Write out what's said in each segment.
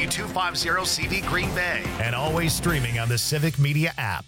W250CV Green Bay, and always streaming on the Civic Media app.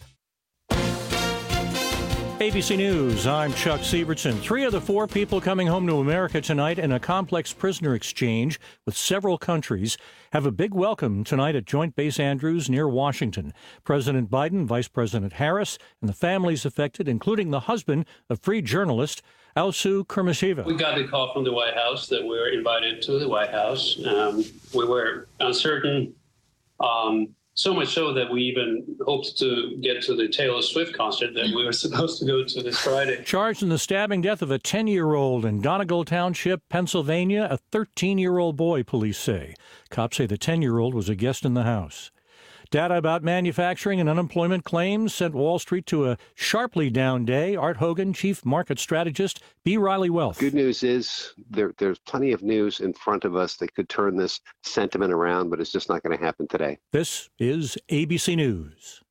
ABC News, I'm Chuck Sievertson. 3 of the 4 people coming home to America tonight in a complex prisoner exchange with several countries have a big welcome tonight at Joint Base Andrews near Washington. President Biden, Vice President Harris, and the families affected, including the husband of free journalist Alsu Kurmasheva. We got the call from the White House that we were invited to the White House. We were uncertain. So much so that we even hoped to get to the Taylor Swift concert that we were supposed to go to this Friday. Charged in the stabbing death of a 10-year-old in Donegal Township, Pennsylvania, a 13-year-old boy, police say. Cops say the 10-year-old was a guest in the house. Data about manufacturing and unemployment claims sent Wall Street to a sharply down day. Art Hogan, chief market strategist, B. Riley Wealth. Good news is there's plenty of news in front of us that could turn this sentiment around, but it's just not going to happen today. This is ABC News.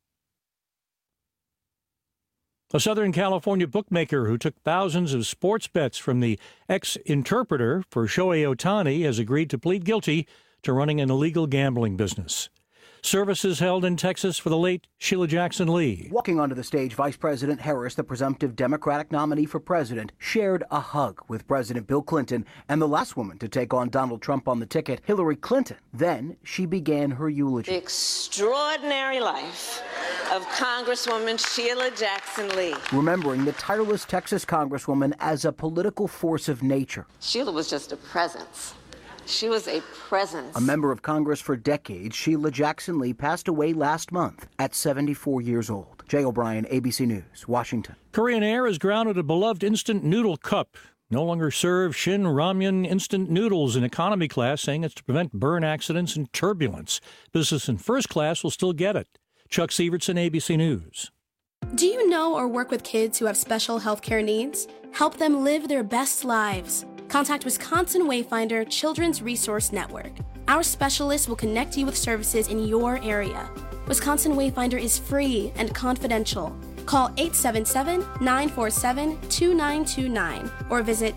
A Southern California bookmaker who took thousands of sports bets from the ex-interpreter for Shohei Ohtani has agreed to plead guilty to running an illegal gambling business. Services held in Texas for the late Sheila Jackson Lee. Walking onto the stage, Vice President Harris, the presumptive Democratic nominee for president, shared a hug with President Bill Clinton and the last woman to take on Donald Trump on the ticket, Hillary Clinton. Then she began her eulogy. The extraordinary life of Congresswoman Sheila Jackson Lee. Remembering the tireless Texas Congresswoman as a political force of nature. Sheila was just a presence. She was a presence. A member of Congress for decades, Sheila Jackson Lee passed away last month at 74 years old. Jay O'Brien, ABC News, Washington. Korean Air has grounded a beloved instant noodle cup. No longer serve Shin Ramyun instant noodles in economy class, saying it's to prevent burn accidents and turbulence. Business and first class will still get it. Chuck Sievertson, ABC News. Do you know or work with kids who have special health care needs? Help them live their best lives. Contact Wisconsin Wayfinder Children's Resource Network. Our specialists will connect you with services in your area. Wisconsin Wayfinder is free and confidential. Call 877-947-2929 or visit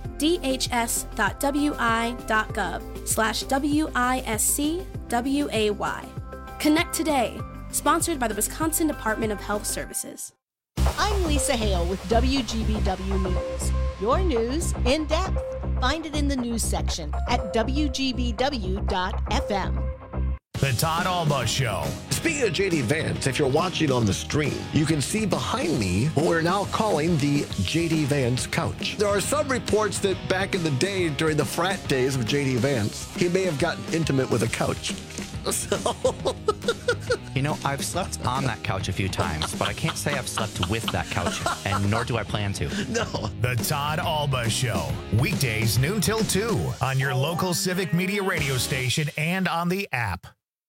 dhs.wi.gov/WISCWAY. Connect today. Sponsored by the Wisconsin Department of Health Services. I'm Lisa Hale with WGBW News. Your news in depth. Find it in the news section at WGBW.FM. The Todd Alba Show. Speaking of J.D. Vance, if you're watching on the stream, you can see behind me what we're now calling the J.D. Vance couch. There are some reports that back in the day, during the frat days of J.D. Vance, he may have gotten intimate with a couch. So... You know, I've slept on that couch a few times, but I can't say I've slept with that couch, and nor do I plan to. No. The Todd Alba Show. Weekdays noon till 2 on your local Civic Media radio station and on the app.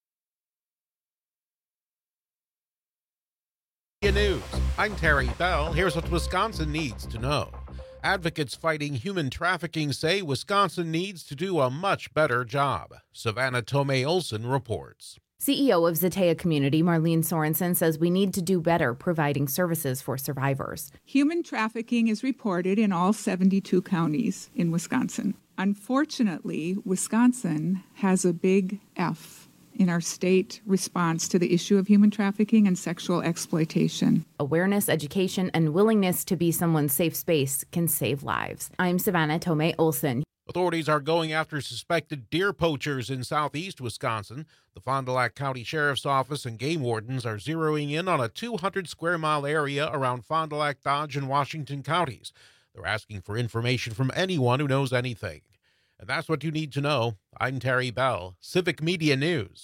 News. I'm Terry Bell. Here's what Wisconsin needs to know. Advocates fighting human trafficking say Wisconsin needs to do a much better job. Savannah Tomei Olson reports. CEO of Zetea Community, Marlene Sorensen, says we need to do better providing services for survivors. Human trafficking is reported in all 72 counties in Wisconsin. Unfortunately, Wisconsin has a big F in our state response to the issue of human trafficking and sexual exploitation. Awareness, education, and willingness to be someone's safe space can save lives. I'm Savannah Tomei Olson. Authorities are going after suspected deer poachers in southeast Wisconsin. The Fond du Lac County Sheriff's Office and game wardens are zeroing in on a 200-square-mile area around Fond du Lac, Dodge, and Washington counties. They're asking for information from anyone who knows anything. And that's what you need to know. I'm Terry Bell, Civic Media News.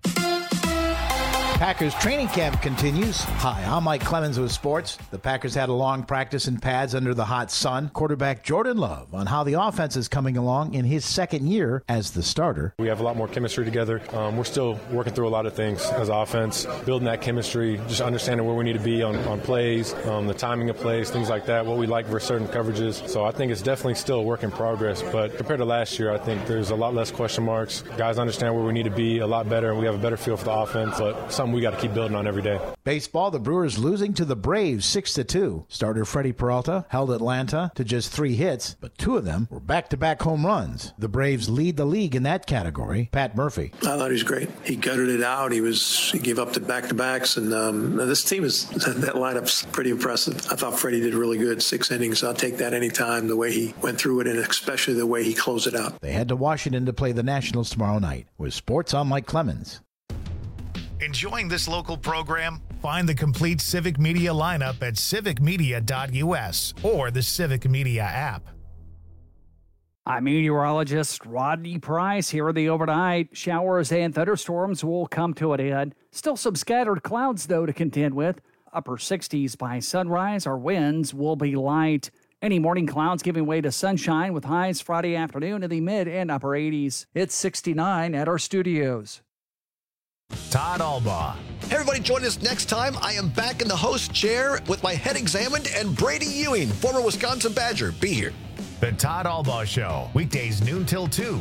Packers training camp continues. Hi, I'm Mike Clemens with sports. The Packers had a long practice in pads under the hot sun. Quarterback Jordan Love on how the offense is coming along in his second year as the starter. We have a lot more chemistry together. We're still working through a lot of things as offense, building that chemistry, just understanding where we need to be on plays, the timing of plays, things like that, what we like for certain coverages. So I think it's definitely still a work in progress. But compared to last year, I think there's a lot less question marks. Guys understand where we need to be a lot better, and we have a better feel for the offense. But something something we got to keep building on every day. Baseball, the Brewers losing to the Braves 6-2. Starter Freddie Peralta held Atlanta to just 3 hits, but 2 of them were back-to-back home runs. The Braves lead the league in that category. Pat Murphy. I thought he was great. He gutted it out. He gave up the back-to-backs, and this team that lineup's pretty impressive. I thought Freddie did really good. 6 innings. I'll take that anytime, the way he went through it, and especially the way he closed it out. They head to Washington to play the Nationals tomorrow night. With sports, I'm Mike Clemens. Enjoying this local program? Find the complete Civic Media lineup at civicmedia.us or the Civic Media app. I'm meteorologist Rodney Price. Here in the overnight, showers and thunderstorms will come to an end. Still some scattered clouds, though, to contend with. Upper 60s by sunrise. Our winds will be light. Any morning clouds giving way to sunshine with highs Friday afternoon in the mid and upper 80s. It's 69 at our studios. Todd Albaugh. Hey, everybody, join us next time. I am back in the host chair with my head examined, and Brady Ewing, former Wisconsin Badger. Be here. The Todd Albaugh Show, weekdays noon till 2.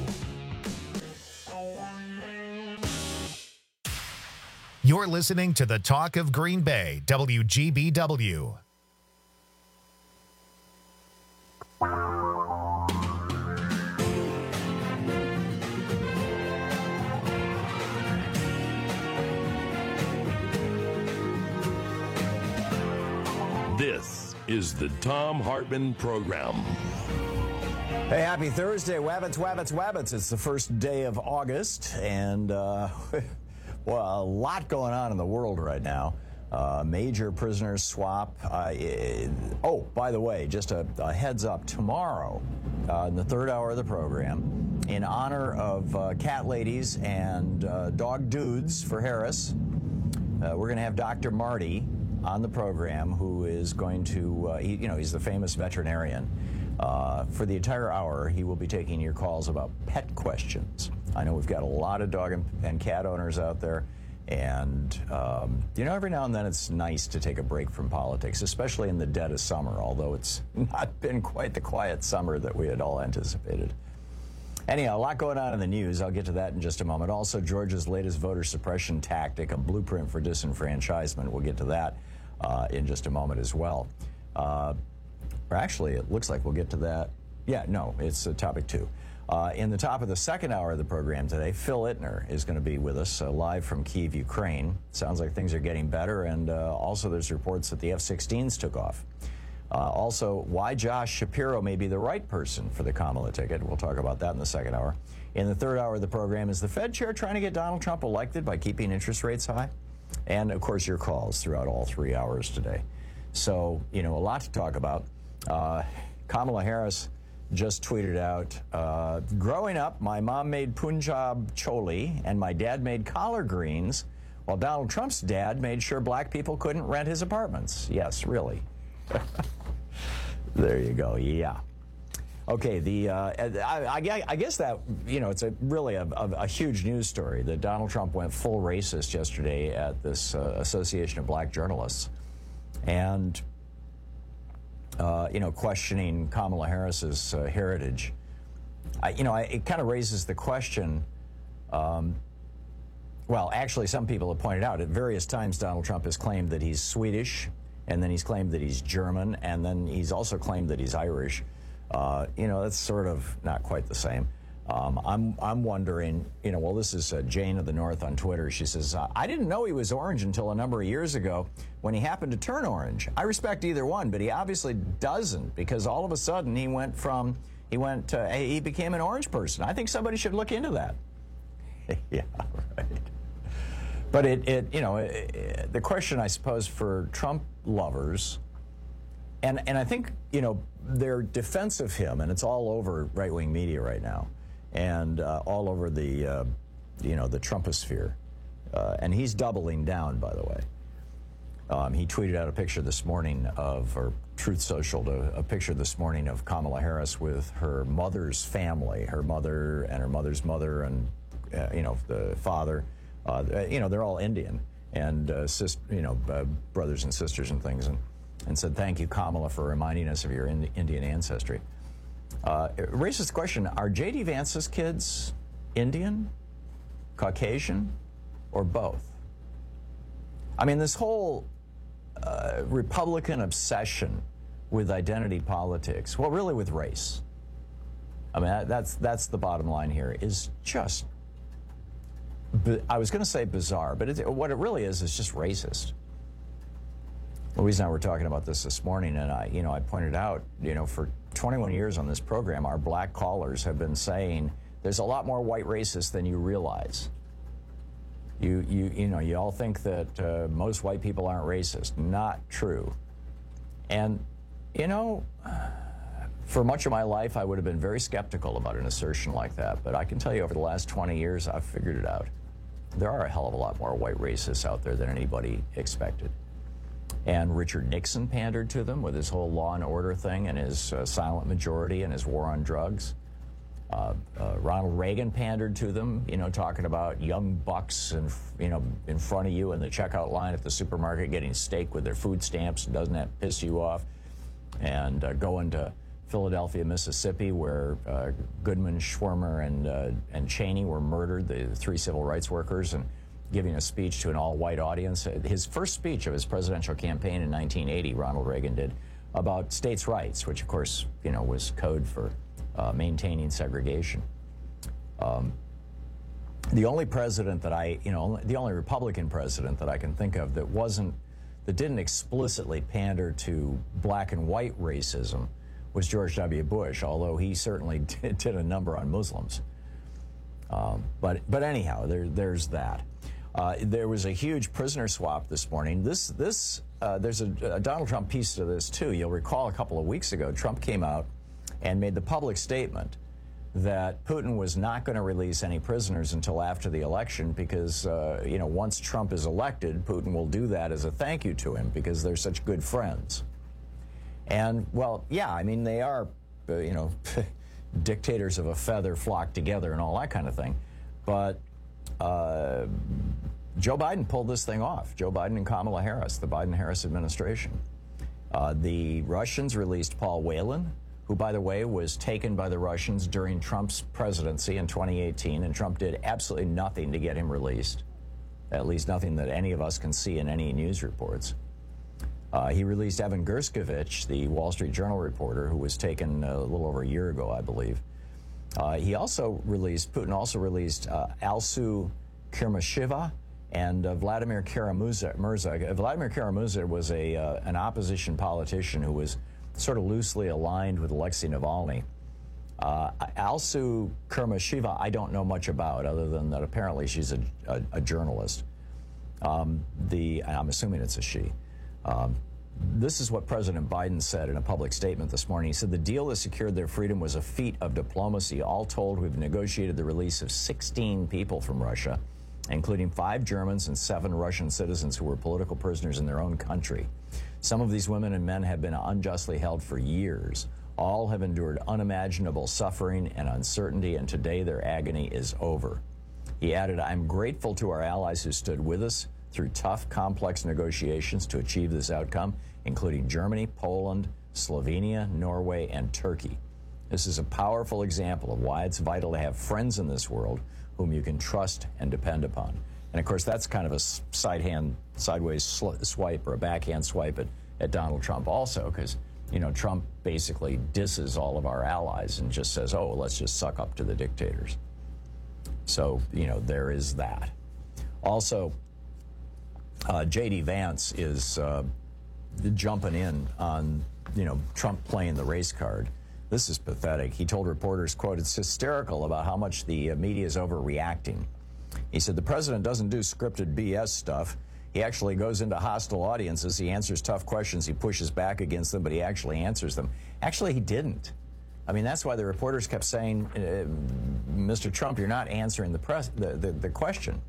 You're listening to the Talk of Green Bay, WGBW. This is the Thom Hartmann Program. Hey, happy Thursday, Wabbits. It's the first day of August, and, well, a lot going on in the world right now. Major prisoners swap. Oh, by the way, just a heads up, tomorrow, in the third hour of the program, in honor of cat ladies and dog dudes for Harris, we're going to have Dr. Marty on the program, who is going to, he's the famous veterinarian. For the entire hour, he will be taking your calls about pet questions. I know we've got a lot of dog and cat owners out there, and, every now and then it's nice to take a break from politics, especially in the dead of summer, although it's not been quite the quiet summer that we had all anticipated. Anyhow, a lot going on in the news. I'll get to that in just a moment. Also, Georgia's latest voter suppression tactic, a blueprint for disenfranchisement. We'll get to that in just a moment as well. Or actually, it looks like we'll get to that. Yeah, no, it's topic 2. In the top of the second hour of the program today, Phil Ittner is going to be with us live from Kyiv, Ukraine. Sounds like things are getting better, and also there's reports that the F-16s took off. Also, why Josh Shapiro may be the right person for the Kamala ticket. We'll talk about that in the second hour. In the third hour of the program, is the Fed chair trying to get Donald Trump elected by keeping interest rates high? And, of course, your calls throughout all 3 hours today. So, a lot to talk about. Kamala Harris just tweeted out, growing up, my mom made Punjab choli and my dad made collard greens, while Donald Trump's dad made sure black people couldn't rent his apartments. Yes, really. There you go. Yeah. Okay. I guess that it's really a huge news story that Donald Trump went full racist yesterday at this Association of Black Journalists, and questioning Kamala Harris's heritage. It kind of raises the question. Well, actually, some people have pointed out at various times Donald Trump has claimed that he's Swedish, and then he's claimed that he's German, and then he's also claimed that he's Irish. That's sort of not quite the same. I'm wondering, this is Jane of the North on Twitter. She says, I didn't know he was orange until a number of years ago when he happened to turn orange. I respect either one, but he obviously doesn't, because all of a sudden he became an orange person. I think somebody should look into that. Yeah, right. But the question, I suppose, for Trump lovers, and I think, their defense of him, and it's all over right-wing media right now, and all over the Trumposphere. And he's doubling down, by the way. He tweeted out a picture this morning or Truth Social, a picture this morning of Kamala Harris with her mother's family, her mother and her mother's mother and, the father. They're all Indian and, brothers and sisters and things, and said, thank you, Kamala, for reminding us of your Indian ancestry. It raises the question, are J.D. Vance's kids Indian, Caucasian, or both? I mean, this whole Republican obsession with identity politics, well, really with race. I mean, that's the bottom line here, is just, I was going to say bizarre, but what it really is just racist. Louise and I were talking about this morning, and I pointed out, for 21 years on this program, our black callers have been saying there's a lot more white racists than you realize. You all think that most white people aren't racist. Not true. And, for much of my life, I would have been very skeptical about an assertion like that. But I can tell you over the last 20 years, I've figured it out. There are a hell of a lot more white racists out there than anybody expected. And Richard Nixon pandered to them with his whole law and order thing and his silent majority and his war on drugs. Ronald Reagan pandered to them, talking about young bucks in front of you in the checkout line at the supermarket getting steak with their food stamps. Doesn't that piss you off? And going to Philadelphia, Mississippi, where Goodman, Schwimmer, and Cheney were murdered, the 3 civil rights workers, and giving a speech to an all-white audience. His first speech of his presidential campaign in 1980, Ronald Reagan did, about states' rights, which, of course, was code for maintaining segregation. The only president that the only Republican president that I can think of that didn't explicitly pander to black and white racism was George W. Bush, although he certainly did a number on Muslims. But anyhow, there's that. There was a huge prisoner swap this morning. There's a Donald Trump piece to this too. You'll recall a couple of weeks ago, Trump came out and made the public statement that Putin was not going to release any prisoners until after the election because, once Trump is elected, Putin will do that as a thank you to him because they're such good friends. And, well, yeah, I mean, they are, dictators of a feather flock together and all that kind of thing. But Joe Biden pulled this thing off. Joe Biden and Kamala Harris, the Biden-Harris administration. The Russians released Paul Whelan, who, by the way, was taken by the Russians during Trump's presidency in 2018, and Trump did absolutely nothing to get him released, at least nothing that any of us can see in any news reports. He released Evan Gershkovich, the Wall Street Journal reporter, who was taken a little over a year ago, I believe. Putin also released Alsu Kirmashiva and Vladimir Kara-Murza. Vladimir Kara-Murza was an opposition politician who was sort of loosely aligned with Alexei Navalny. Alsu Kirmashiva, I don't know much about, other than that apparently she's a journalist. I'm assuming it's a she. This is what President Biden said in a public statement this morning. He said the deal that secured their freedom was a feat of diplomacy. All told, we've negotiated the release of 16 people from Russia, including 5 Germans and 7 Russian citizens who were political prisoners in their own country. Some of these women and men have been unjustly held for years. All have endured unimaginable suffering and uncertainty, and today their agony is over. He added, I'm grateful to our allies who stood with us through tough, complex negotiations to achieve this outcome, including Germany, Poland, Slovenia, Norway, and Turkey. This is a powerful example of why it's vital to have friends in this world whom you can trust and depend upon. And of course, that's kind of a sideways swipe or a backhand swipe at Donald Trump also, because, Trump basically disses all of our allies and just says, oh, let's just suck up to the dictators. So, there is that. Also, J.D. Vance is jumping in on, Trump playing the race card. This is pathetic. He told reporters, quote, it's hysterical about how much the media is overreacting. He said the president doesn't do scripted BS stuff. He actually goes into hostile audiences. He answers tough questions. He pushes back against them, but he actually answers them. Actually, he didn't. I mean, that's why the reporters kept saying, Mr. Trump, you're not answering the question.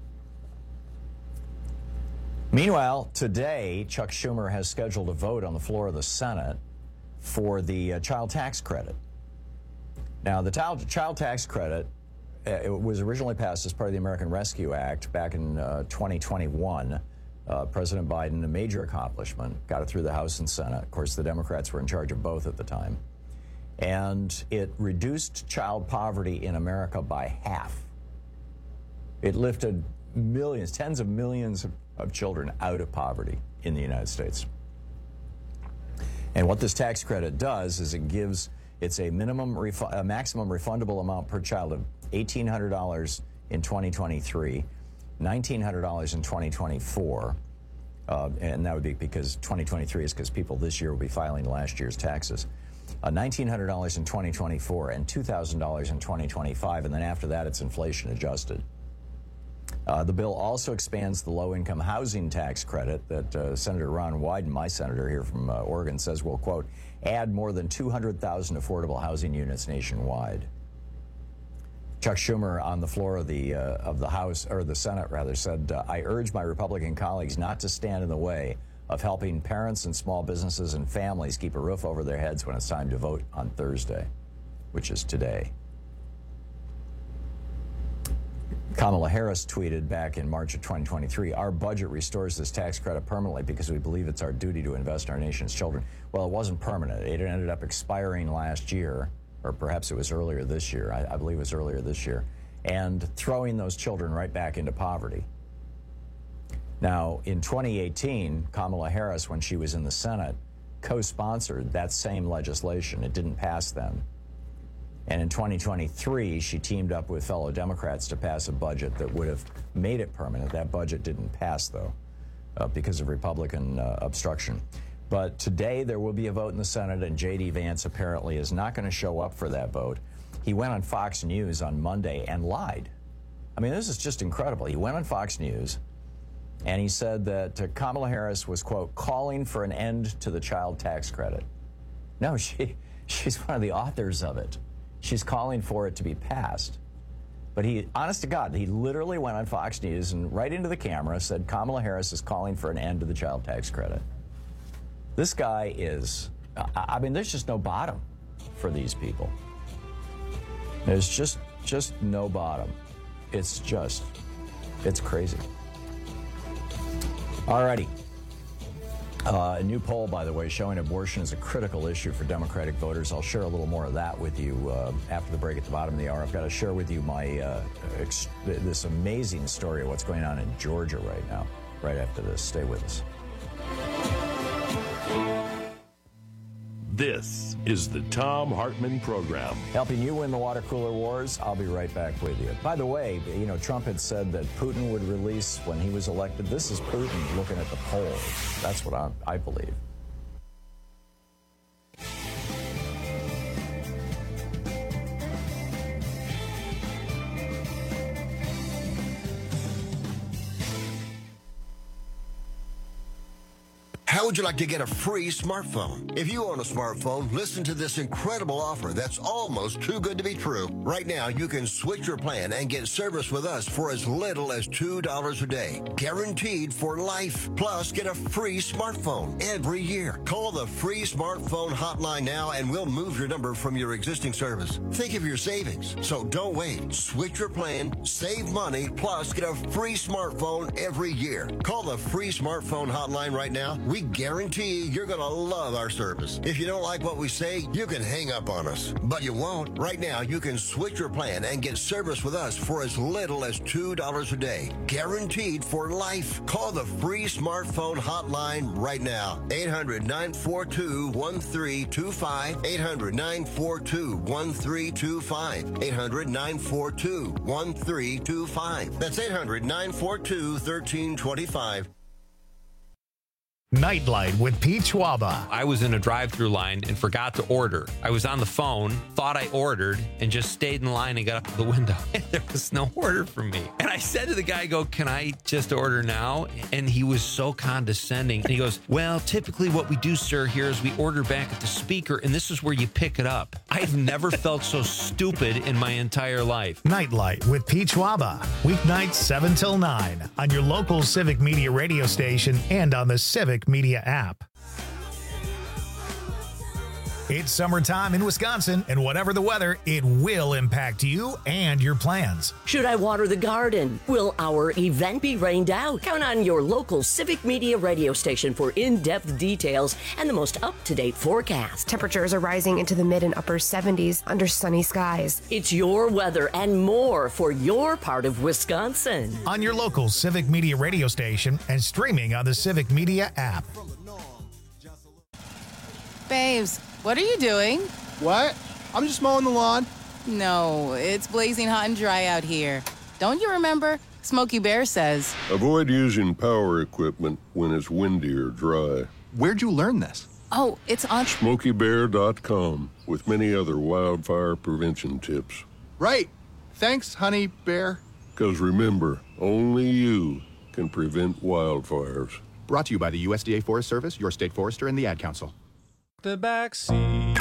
Meanwhile, today, Chuck Schumer has scheduled a vote on the floor of the Senate for the child tax credit. Now, the child tax credit it was originally passed as part of the American Rescue Act back in 2021. President Biden, a major accomplishment, got it through the House and Senate. Of course, the Democrats were in charge of both at the time. And it reduced child poverty in America by half. It lifted millions, tens of millions of children out of poverty in the United States. And what this tax credit does is it's a maximum refundable amount per child of $1,800 in 2023, $1,900 in 2024, and that would be because 2023 is because people this year will be filing last year's taxes. $1,900 in 2024 and $2,000 in 2025, and then after that it's inflation adjusted. The bill also expands the low-income housing tax credit that Senator Ron Wyden, my senator here from Oregon, says will, quote, add more than 200,000 affordable housing units nationwide. Chuck Schumer on the floor of the House, or the Senate rather, said, I urge my Republican colleagues not to stand in the way of helping parents and small businesses and families keep a roof over their heads when it's time to vote on Thursday, which is today. Kamala Harris tweeted back in March of 2023, our budget restores this tax credit permanently because we believe it's our duty to invest in our nation's children. Well, it wasn't permanent. It ended up expiring last year, or perhaps it was earlier this year. I believe it was earlier this year, and throwing those children right back into poverty. Now, in 2018, Kamala Harris, when she was in the Senate, co-sponsored that same legislation. It didn't pass then. And in 2023, she teamed up with fellow Democrats to pass a budget that would have made it permanent. That budget didn't pass, though, because of Republican obstruction. But today, there will be a vote in the Senate, and J.D. Vance apparently is not going to show up for that vote. He went on Fox News on Monday and lied. I mean, this is just incredible. He went on Fox News, and he said that Kamala Harris was, quote, calling for an end to the child tax credit. No, she's one of the authors of it. She's calling for it to be passed. But he, honest to God, he literally went on Fox News and right into the camera said Kamala Harris is calling for an end to the child tax credit. This guy is, I mean, there's just no bottom for these people. There's just no bottom. It's crazy. All righty. A new poll, by the way, showing abortion is a critical issue for Democratic voters. I'll share a little more of that with you after the break at the bottom of the hour. I've got to share with you this amazing story of what's going on in Georgia right now, right after this. Stay with us. This is the Thom Hartmann Program. Helping you win the water cooler wars. I'll be right back with you. By the way, you know, Trump had said that Putin would release when he was elected. This is Putin looking at the polls. That's what I believe. How would you like to get a free smartphone? If you own a smartphone, listen to this incredible offer that's almost too good to be true. Right now, you can switch your plan and get service with us for as little as $2 a day. Guaranteed for life. Plus, get a free smartphone every year. Call the free smartphone hotline now and we'll move your number from your existing service. Think of your savings. So don't wait. Switch your plan, save money, plus get a free smartphone every year. Call the free smartphone hotline right now. We guarantee you're going to love our service. If you don't like what we say, you can hang up on us. But you won't. Right now, you can switch your plan and get service with us for as little as $2 a day. Guaranteed for life. Call the free smartphone hotline right now. 800-942-1325. 800-942-1325. 800-942-1325. That's 800-942-1325. Nightlight with Pete Schwaba. I was in a drive-thru line and forgot to order. I was on the phone, thought I ordered, and just stayed in line and got up to the window. And there was no order for me. And I said to the guy, can I just order now? And he was so condescending. And he goes, well, typically what we do, sir, here is we order back at the speaker, and this is where you pick it up. I've never felt so stupid in my entire life. Nightlight with Pete Schwaba. Weeknights 7 till 9 on your local Civic Media radio station and on the Civic Media app. It's summertime in Wisconsin, and whatever the weather, it will impact you and your plans. Should I water the garden? Will our event be rained out? Count on your local Civic Media radio station for in-depth details and the most up-to-date forecast. Temperatures are rising into the mid and upper 70s under sunny skies. It's your weather and more for your part of Wisconsin. On your local Civic Media radio station and streaming on the Civic Media app. Babes, what are you doing? What? I'm just mowing the lawn. No, it's blazing hot and dry out here. Don't you remember? Smokey Bear says. Avoid using power equipment when it's windy or dry. Where'd you learn this? Oh, it's on SmokeyBear.com with many other wildfire prevention tips. Right. Thanks, Honey Bear. Because remember, only you can prevent wildfires. Brought to you by the USDA Forest Service, your state forester, and the Ad Council. The back seat.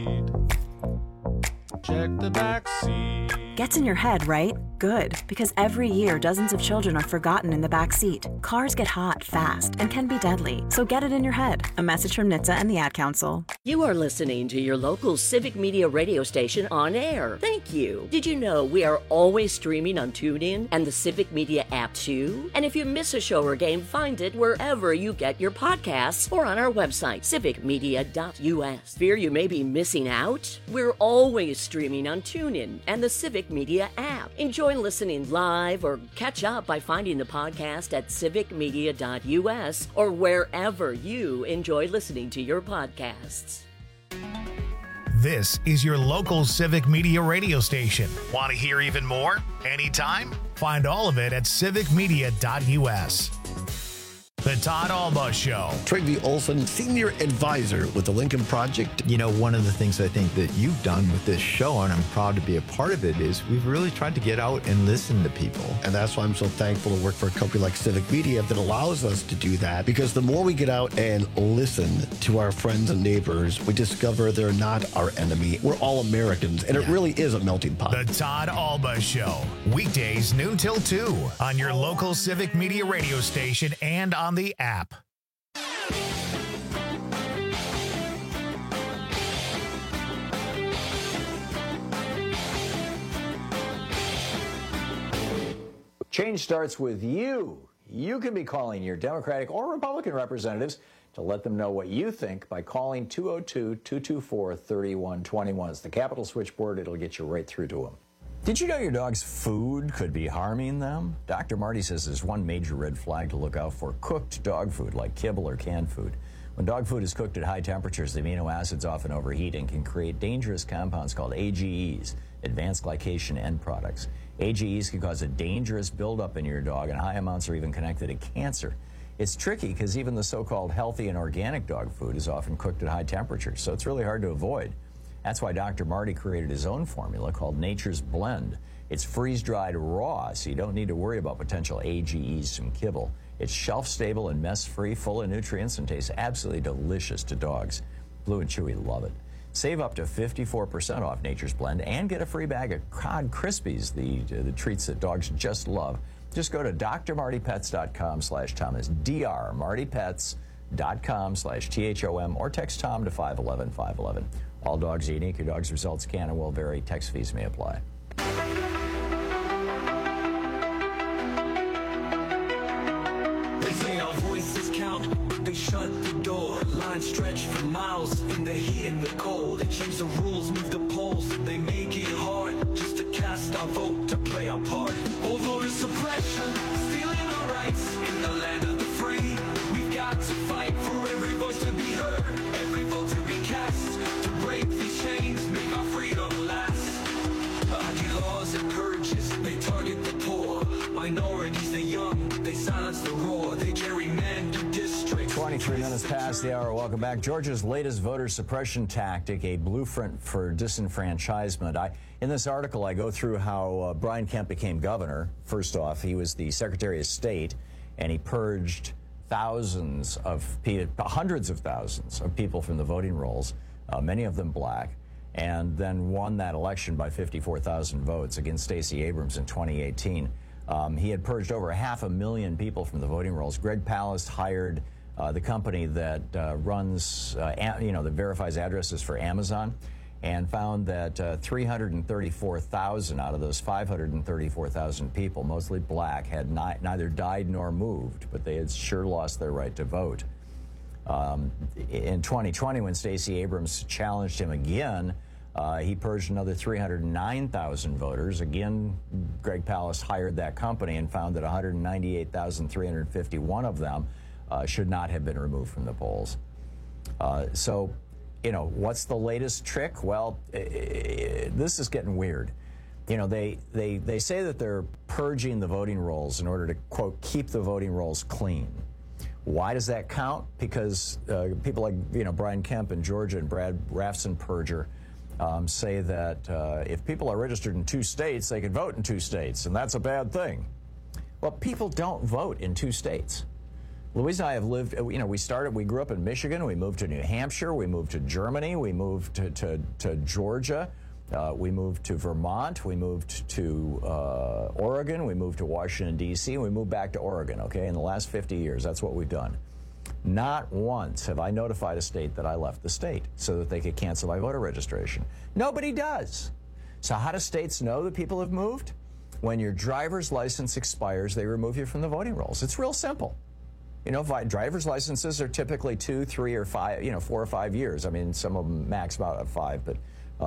Check the back seat. Gets in your head, right? Good, because every year dozens of children are forgotten in the back seat. Cars get hot fast and can be deadly, so get it in your head. A message from NHTSA and the Ad Council. You are listening to your local Civic Media radio station on air. Thank you. Did you know we are always streaming on TuneIn and the Civic Media app too? And if you miss a show or game, find it wherever you get your podcasts or on our website, civicmedia.us. Fear you may be missing out? We're always streaming on TuneIn and the Civic Media app. Enjoy listening live or catch up by finding the podcast at civicmedia.us or wherever you enjoy listening to your podcasts. This is your local Civic Media radio station. Want to hear even more? Anytime? Find all of it at civicmedia.us. The Todd Alba Show. Trygve Olson, Senior Advisor with the Lincoln Project. You know, one of the things I think that you've done with this show, and I'm proud to be a part of it, is we've really tried to get out and listen to people. And that's why I'm so thankful to work for a company like Civic Media that allows us to do that. Because the more we get out and listen to our friends and neighbors, we discover they're not our enemy. We're all Americans, and it really is a melting pot. The Todd Alba Show. Weekdays noon till 2 on your local Civic Media radio station and on the app. Change starts with you. You can be calling your Democratic or Republican representatives to let them know what you think by calling 202-224-3121. It's the Capitol switchboard. It'll get you right through to them. Did you know your dog's food could be harming them? Dr. Marty says there's one major red flag to look out for: cooked dog food like kibble or canned food. When dog food is cooked at high temperatures, the amino acids often overheat and can create dangerous compounds called AGEs, advanced glycation end products. AGEs can cause a dangerous buildup in your dog, and high amounts are even connected to cancer. It's tricky because even the so-called healthy and organic dog food is often cooked at high temperatures, so it's really hard to avoid. That's why Dr. Marty created his own formula called Nature's Blend. It's freeze-dried raw, so you don't need to worry about potential AGEs from kibble. It's shelf-stable and mess-free, full of nutrients, and tastes absolutely delicious to dogs. Blue and Chewy love it. Save up to 54% off Nature's Blend and get a free bag of Cod Krispies, the treats that dogs just love. Just go to drmartypets.com/Tom. That's drmartypets.com/THOM, or text Tom to 511-511. All dogs are unique. Your dog's results can and will vary. Text fees may apply. They say our voices count. They shut the door. Lines stretch for miles in the heat and the cold. They change the rules, move the polls. They make it hard just to cast our vote, to play our part. All voter suppression, stealing our rights in the land of the free. We've got to fight for every voice to be heard, every vote to be cast, to break these chains, make our freedom last. Ideal laws and purges, they target the poor, minorities, the young, they silence the roar, they gerrymander districts. 23 minutes past the hour. Welcome back. Georgia's latest voter suppression tactic, a blueprint for disenfranchisement. In this article, I go through how Brian Kemp became governor. First off, he was the Secretary of State, and he purged thousands of people, hundreds of thousands of people from the voting rolls, many of them black, and then won that election by 54,000 votes against Stacey Abrams in 2018. He had purged over 500,000 people from the voting rolls. Greg Palast hired the company that runs, that verifies addresses for Amazon, and found that 334,000 out of those 534,000 people, mostly black, had neither died nor moved, but they had sure lost their right to vote. In 2020, when Stacey Abrams challenged him again, he purged another 309,000 voters. Again, Greg Palast hired that company and found that 198,351 of them should not have been removed from the polls. So, what's the latest trick? Well, this is getting weird. They say that they're purging the voting rolls in order to, quote, keep the voting rolls clean. Why does that count? Because people like, Brian Kemp in Georgia and Brad Raffensperger say that if people are registered in 2 states, they can vote in 2 states, and that's a bad thing. Well, people don't vote in 2 states. Louise and I have lived, we grew up in Michigan, we moved to New Hampshire, we moved to Germany, we moved to Georgia, we moved to Vermont, we moved to Oregon, we moved to Washington, D.C., and we moved back to Oregon, okay? In the last 50 years, that's what we've done. Not once have I notified a state that I left the state so that they could cancel my voter registration. Nobody does. So how do states know that people have moved? When your driver's license expires, they remove you from the voting rolls. It's real simple. Driver's licenses are typically 2, 3, or 5, 4 or 5 years. I mean, some of them max out at 5, but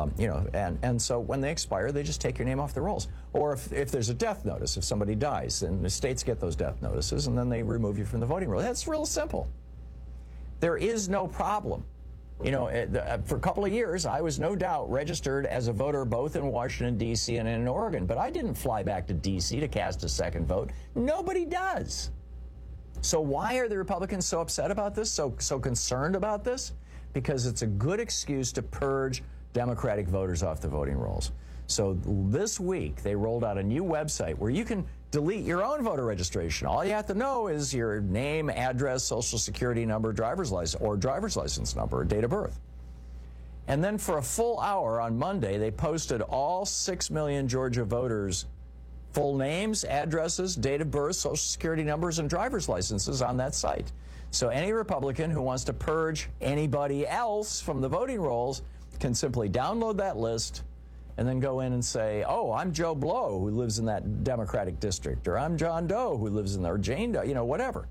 and so when they expire, they just take your name off the rolls. Or if there's a death notice, if somebody dies, then the states get those death notices, and then they remove you from the voting roll. That's real simple. There is no problem. For a couple of years, I was no doubt registered as a voter both in Washington, D.C. and in Oregon, but I didn't fly back to D.C. to cast a second vote. Nobody does. So why are the Republicans so upset about this, so concerned about this? Because it's a good excuse to purge Democratic voters off the voting rolls. So this week, they rolled out a new website where you can delete your own voter registration. All you have to know is your name, address, social security number, driver's license number, or date of birth. And then for a full hour on Monday, they posted all 6 million Georgia voters' full names, addresses, date of birth, social security numbers, and driver's licenses on that site. So any Republican who wants to purge anybody else from the voting rolls can simply download that list and then go in and say, oh, I'm Joe Blow, who lives in that Democratic district, or I'm John Doe, who lives in there, or Jane Doe, whatever.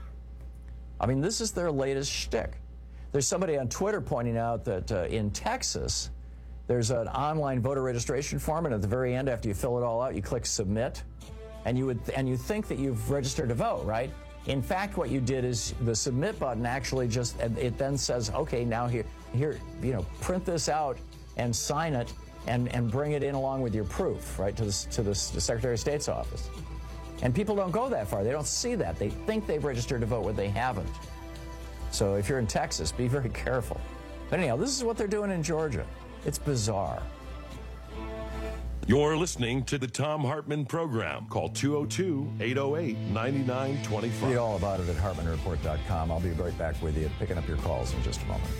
I mean, this is their latest shtick. There's somebody on Twitter pointing out that in Texas, there's an online voter registration form, and at the very end, after you fill it all out, you click submit, and you think that you've registered to vote, right? In fact, what you did is the submit button actually it then says, okay, now here, print this out and sign it and bring it in along with your proof, right, to the Secretary of State's office. And people don't go that far. They don't see that. They think they've registered to vote when they haven't. So if you're in Texas, be very careful. But anyhow, this is what they're doing in Georgia. It's bizarre. You're listening to the Thom Hartmann Program. Call 202-808-9925. Read all about it at HartmannReport.com. I'll be right back with you, picking up your calls in just a moment.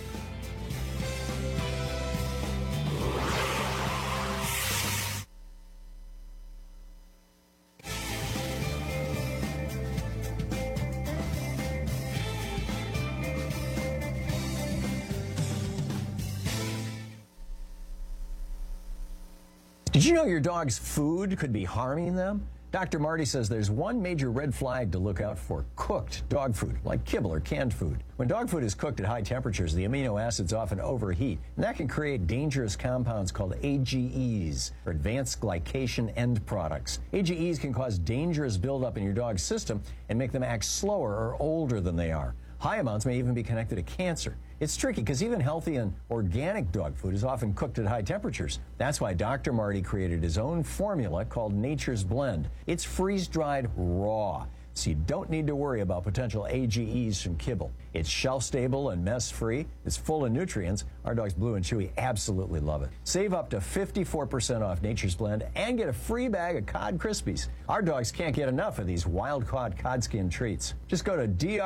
Did you know your dog's food could be harming them? Dr. Marty says there's one major red flag to look out for: cooked dog food, like kibble or canned food. When dog food is cooked at high temperatures, the amino acids often overheat, and that can create dangerous compounds called AGEs, or advanced glycation end products. AGEs can cause dangerous buildup in your dog's system and make them act slower or older than they are. High amounts may even be connected to cancer. It's tricky because even healthy and organic dog food is often cooked at high temperatures. That's why Dr. Marty created his own formula called Nature's Blend. It's freeze-dried raw, so you don't need to worry about potential AGEs from kibble. It's shelf-stable and mess-free. It's full of nutrients. Our dogs Blue and Chewy absolutely love it. Save up to 54% off Nature's Blend and get a free bag of Cod Krispies. Our dogs can't get enough of these wild-caught cod skin treats. Just go to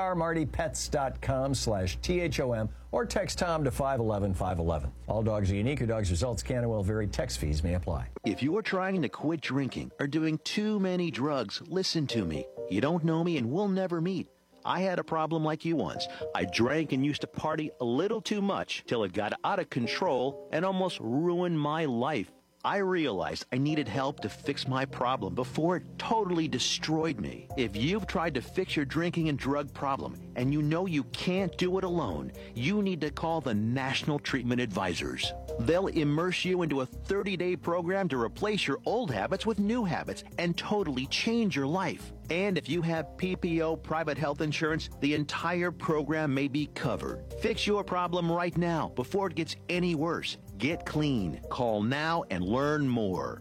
drmartypets.com/THOM or text Tom to 511-511. All dogs are unique. Your dog's results can and will vary. Text fees may apply. If you are trying to quit drinking or doing too many drugs, listen to me. You don't know me and we'll never meet. I had a problem like you once. I drank and used to party a little too much till it got out of control and almost ruined my life. I realized I needed help to fix my problem before it totally destroyed me. If you've tried to fix your drinking and drug problem and you know you can't do it alone, you need to call the National Treatment Advisors. They'll immerse you into a 30-day program to replace your old habits with new habits and totally change your life. And if you have PPO private health insurance, the entire program may be covered. Fix your problem right now before it gets any worse. Get clean. Call now and learn more.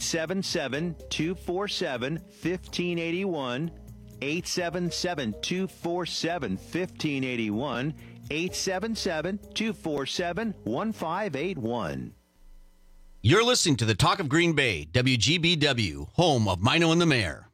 877-247-1581. 877-247-1581. 877-247-1581. You're listening to the Talk of Green Bay, WGBW, home of Mino and the Mayor.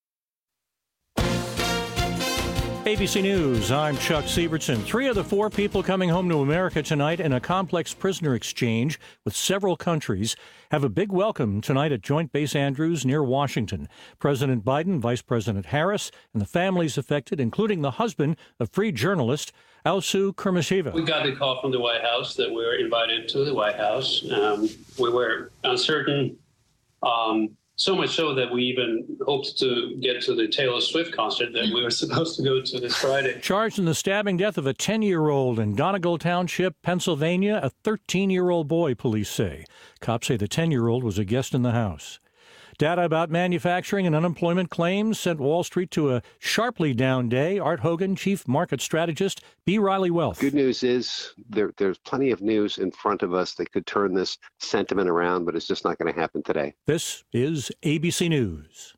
ABC News, I'm Chuck Siebertson. 3 of the 4 people coming home to America tonight in a complex prisoner exchange with several countries have a big welcome tonight at Joint Base Andrews near Washington. President Biden, Vice President Harris, and the families affected, including the husband of free journalist Alsu Kurmasheva. We got the call from the White House that we were invited to the White House. We were uncertain. So much so that we even hoped to get to the Taylor Swift concert that we were supposed to go to this Friday. Charged in the stabbing death of a 10-year-old in Donegal Township, Pennsylvania, a 13-year-old boy, police say. Cops say the 10-year-old was a guest in the house. Data about manufacturing and unemployment claims sent Wall Street to a sharply down day. Art Hogan, Chief Market Strategist, B. Riley Wealth. Good news is there's plenty of news in front of us that could turn this sentiment around, but it's just not going to happen today. This is ABC News.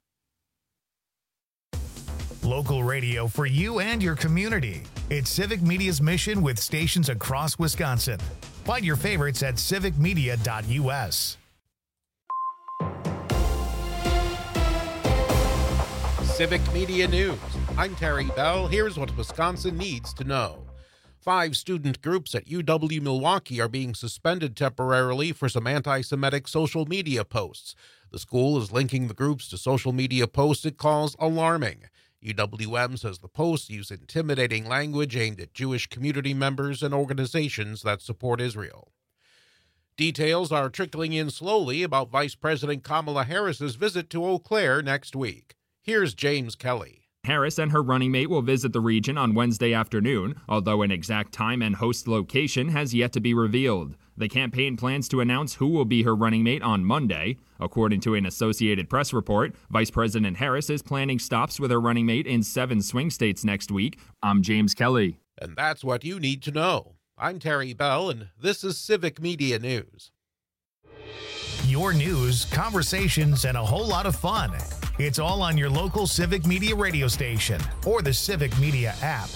Local radio for you and your community. It's Civic Media's mission with stations across Wisconsin. Find your favorites at civicmedia.us. Civic Media News. I'm Terry Bell. Here's what Wisconsin needs to know. 5 student groups at UW Milwaukee are being suspended temporarily for some anti-Semitic social media posts. The school is linking the groups to social media posts it calls alarming. UWM says the posts use intimidating language aimed at Jewish community members and organizations that support Israel. Details are trickling in slowly about Vice President Kamala Harris's visit to Eau Claire next week. Here's James Kelly. Harris and her running mate will visit the region on Wednesday afternoon, although an exact time and host location has yet to be revealed. The campaign plans to announce who will be her running mate on Monday. According to an Associated Press report, Vice President Harris is planning stops with her running mate in 7 swing states next week. I'm James Kelly. And that's what you need to know. I'm Terry Bell, and this is Civic Media News. Your news, conversations, and a whole lot of fun. It's all on your local Civic Media radio station or the Civic Media app.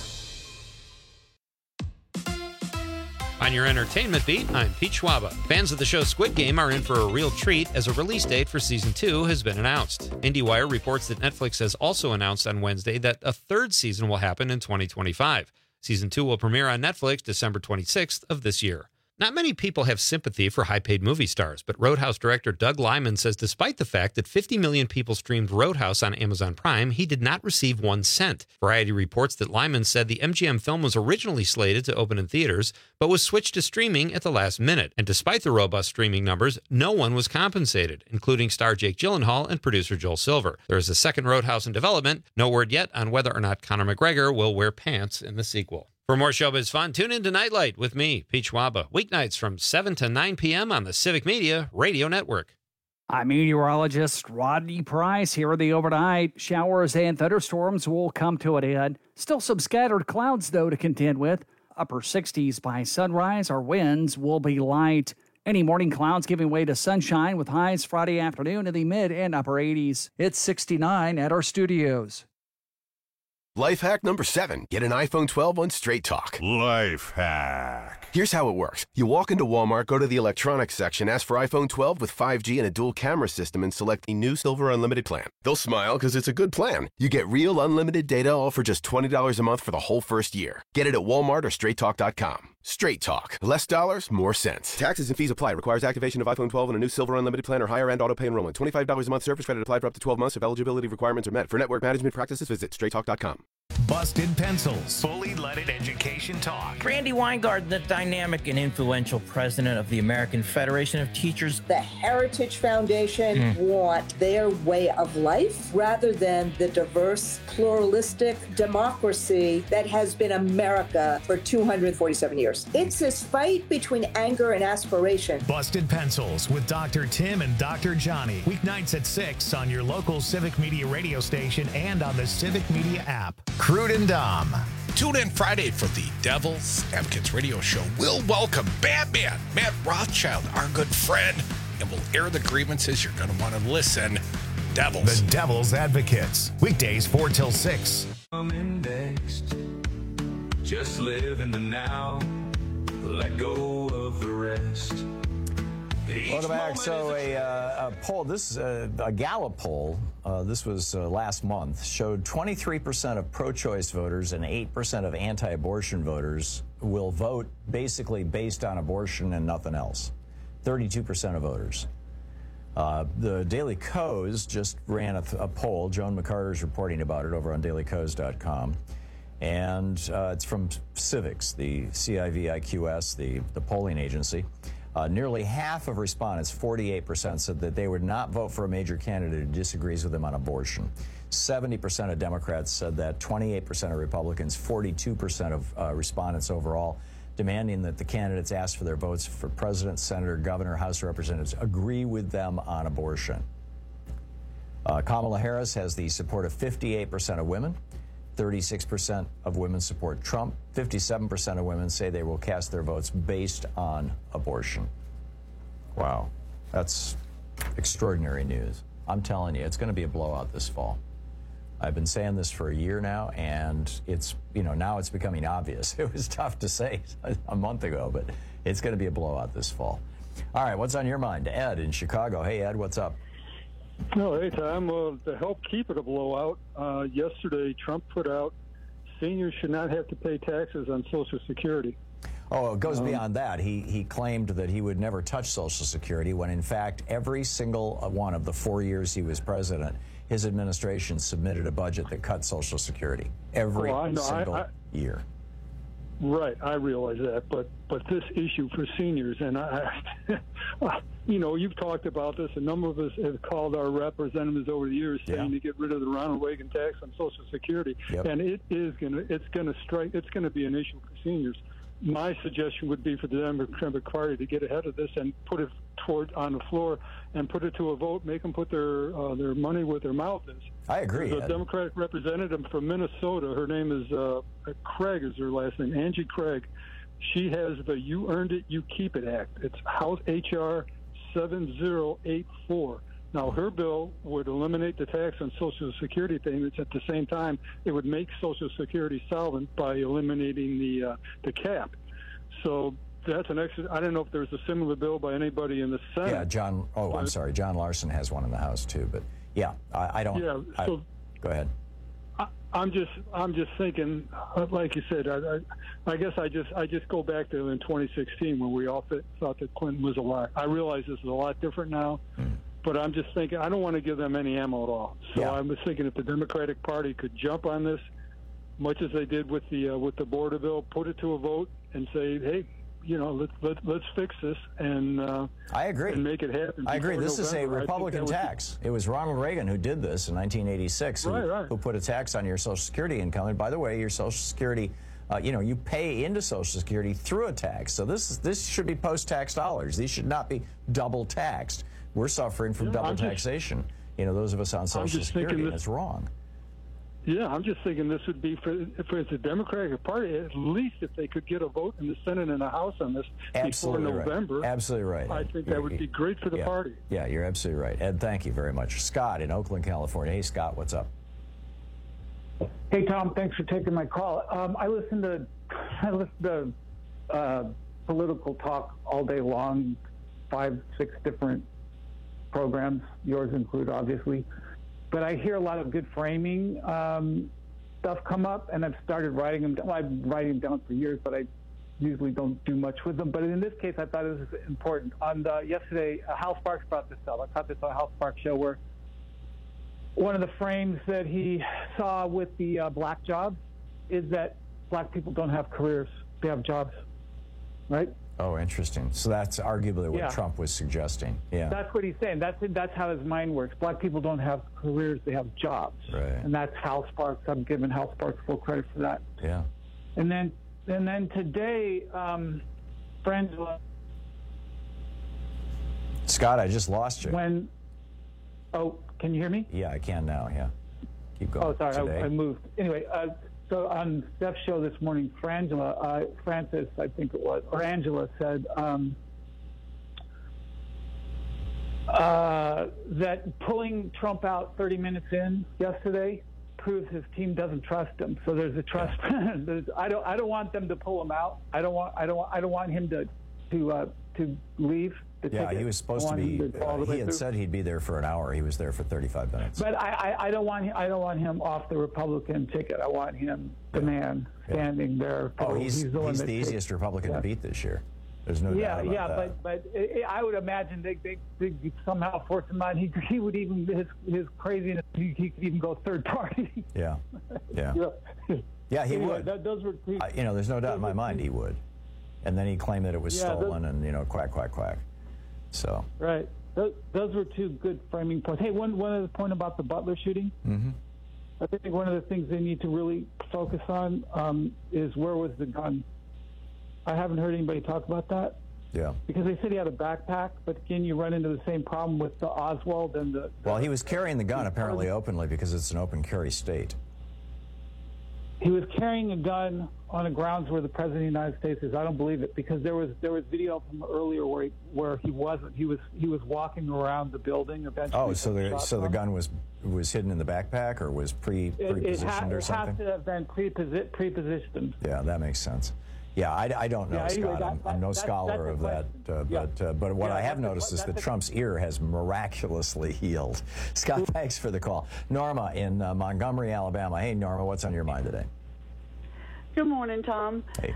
On your entertainment beat, I'm Pete Schwaba. Fans of the show Squid Game are in for a real treat as a release date for Season 2 has been announced. IndieWire reports that Netflix has also announced on Wednesday that a 3rd season will happen in 2025. Season 2 will premiere on Netflix December 26th of this year. Not many people have sympathy for high-paid movie stars, but Roadhouse director Doug Liman says despite the fact that 50 million people streamed Roadhouse on Amazon Prime, he did not receive 1 cent. Variety reports that Liman said the MGM film was originally slated to open in theaters, but was switched to streaming at the last minute. And despite the robust streaming numbers, no one was compensated, including star Jake Gyllenhaal and producer Joel Silver. There is a second Roadhouse in development. No word yet on whether or not Conor McGregor will wear pants in the sequel. For more showbiz fun, tune in to Nightlight with me, Pete Schwaba, weeknights from 7 to 9 p.m. on the Civic Media Radio Network. I'm meteorologist Rodney Price. Here are the overnight. Showers and thunderstorms will come to an end. Still some scattered clouds, though, to contend with. Upper 60s by sunrise. Our winds will be light. Any morning clouds giving way to sunshine with highs Friday afternoon in the mid and upper 80s. It's 69 at our studios. Life hack number 7. Get an iPhone 12 on Straight Talk. Life hack. Here's how it works. You walk into Walmart, go to the electronics section, ask for iPhone 12 with 5G and a dual camera system, and select the new Silver Unlimited plan. They'll smile because it's a good plan. You get real unlimited data all for just $20 a month for the whole first year. Get it at Walmart or StraightTalk.com. Straight Talk. Less dollars, more sense. Taxes and fees apply. Requires activation of iPhone 12 and a new Silver Unlimited plan or higher-end auto pay enrollment. $25 a month service credit applied for up to 12 months if eligibility requirements are met. For network management practices, visit StraightTalk.com. Busted Pencils, fully leaded education talk. Randy Weingarten, the dynamic and influential president of the American Federation of Teachers. The Heritage Foundation want their way of life rather than the diverse, pluralistic democracy that has been America for 247 years. It's this fight between anger and aspiration. Busted Pencils with Dr. Tim and Dr. Johnny. Weeknights at 6 on your local Civic Media radio station and on the Civic Media app. Crude and Dom. Tune in Friday for the Devil's Advocates radio show. We'll welcome Batman, Matt Rothschild, our good friend, and we'll air the grievances. You're going to want to listen. Devils. The Devil's Advocates. Weekdays 4 till 6. I'm indexed. Just live in the now. Let go of the rest. Welcome back. So a poll, this is a Gallup poll, this was last month, showed 23% of pro-choice voters and 8% of anti-abortion voters will vote basically based on abortion and nothing else. 32% of voters. The Daily Kos just ran a poll. Joan McCarter's reporting about it over on dailykos.com. And it's from Civics, the CIVIQS, the polling agency. Nearly half of respondents, 48%, said that they would not vote for a major candidate who disagrees with them on abortion. 70% of Democrats said that, 28% of Republicans, 42% of respondents overall, demanding that the candidates asked for their votes for president, senator, governor, House of Representatives agree with them on abortion. Kamala Harris has the support of 58% of women. 36% of women support Trump. 57% of women say they will cast their votes based on abortion. Wow, that's extraordinary news. I'm telling you, it's going to be a blowout this fall. I've been saying this for a year now, and it's, now it's becoming obvious. It was tough to say a month ago, but it's going to be a blowout this fall. All right, what's on your mind? Ed in Chicago. Hey, Ed, what's up? No, hey, Tom. To help keep it a blowout, yesterday Trump put out seniors should not have to pay taxes on Social Security. Oh, it goes beyond that. He claimed that he would never touch Social Security when, in fact, every single one of the 4 years he was president, his administration submitted a budget that cut Social Security every single year. Right, I realize that, but this issue for seniors, and you've talked about this. A number of us have called our representatives over the years saying to get rid of the Ronald Reagan tax on Social Security, and it's going to be an issue for seniors. My suggestion would be for the Democratic Party to get ahead of this and put it on the floor and put it to a vote. Make them put their money where their mouth is. I agree. There's a Democratic representative from Minnesota. Her name is Craig. Is her last name? Angie Craig. She has the "You Earned It, You Keep It" Act. It's House H.R. 7084. Now, her bill would eliminate the tax on Social Security payments. At the same time, it would make Social Security solvent by eliminating the cap. So that's an extra. I don't know if there's a similar bill by anybody in the Senate. Yeah, John. Oh, I'm sorry. John Larson has one in the House too. But yeah, I don't. Yeah. So go ahead. I'm just thinking, like you said. I guess I just go back to in 2016 when we all thought that Clinton was a lie. I realize this is a lot different now. But I'm just thinking, I don't want to give them any ammo at all. So I was thinking if the Democratic Party could jump on this, much as they did with the border bill, put it to a vote and say, hey, let's fix this and I agree and make it happen. I agree. This is a Republican tax. It was Ronald Reagan who did this in 1986, who put a tax on your Social Security income. And by the way, your Social Security, you pay into Social Security through a tax. So this should be post-tax dollars. These should not be double taxed. We're suffering from double taxation. Those of us on Social Security, and it's wrong. Yeah, I'm just thinking this would be for the Democratic Party, at least if they could get a vote in the Senate and the House on this before November. Right. Absolutely right. I think that would be great for the party. Yeah, you're absolutely right. Ed, thank you very much. Scott in Oakland, California. Hey, Scott, what's up? Hey, Tom, thanks for taking my call. I listen to political talk all day long, 5, 6 different programs, yours include, obviously. But I hear a lot of good framing stuff come up, and I've started writing them down. Well, I've been writing them down for years, but I usually don't do much with them. But in this case, I thought it was important. Yesterday, Hal Sparks brought this up. I caught this on Hal Sparks' show where one of the frames that he saw with the black jobs is that black people don't have careers; they have jobs, right? Oh, interesting. So that's arguably what Trump was suggesting. Yeah, that's what he's saying. That's how his mind works. Black people don't have careers; they have jobs, right? And that's Hal Sparks. I'm giving Hal Sparks full credit for that. Yeah. And then today, Frangela. Scott, I just lost you. Can you hear me? Yeah, I can now. Yeah. Keep going. Oh, sorry, I moved. Anyway, so on Steph's show this morning, Francis, I think it was, or Angela said that pulling Trump out 30 minutes in yesterday proves his team doesn't trust him. So there's a trust. I don't want them to pull him out. I don't want him to leave. Yeah, he was supposed to be. He had said he'd be there for an hour. He was there for 35 minutes. But I don't want him off the Republican ticket. I want him, the man, standing there. Oh, he's the easiest Republican to beat this year. There's no doubt about that. But I would imagine they somehow force him on. He would even his craziness. He could even go third party. Yeah. Yeah, he would. Those were there's no doubt in my mind he would. And then he claimed that it was stolen and quack, quack, quack. So right, those were two good framing points. Hey, one other point about the Butler shooting. Mm-hmm. I think one of the things they need to really focus on is where was the gun. I haven't heard anybody talk about that. Yeah. Because they said he had a backpack, but again, you run into the same problem with the Oswald and the. Well, he was carrying the gun apparently openly because it's an open carry state. He was carrying a gun on the grounds where the President of the United States is. I don't believe it because there was video from earlier where he wasn't. He was walking around the building. Eventually, the gun was hidden in the backpack or was pre-positioned or something. It has to have been pre-positioned. Yeah, that makes sense. Yeah, I don't know, Scott. I'm no scholar of that. But what I have noticed is that Trump's ear has miraculously healed. Scott, thanks for the call. Norma in Montgomery, Alabama. Hey, Norma, what's on your mind today? Good morning, Tom. Hey.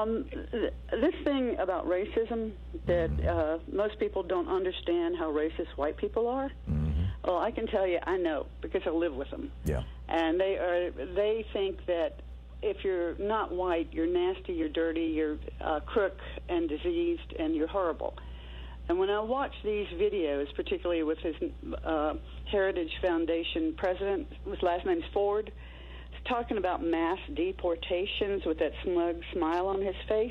This thing about racism that most people don't understand how racist white people are. Mm-hmm. Well, I can tell you, I know because I live with them. Yeah. And they think that if you're not white, you're nasty, you're dirty, you're crook and diseased, and you're horrible. And when I watch these videos, particularly with his Heritage Foundation president, his last name is Ford, he's talking about mass deportations with that smug smile on his face.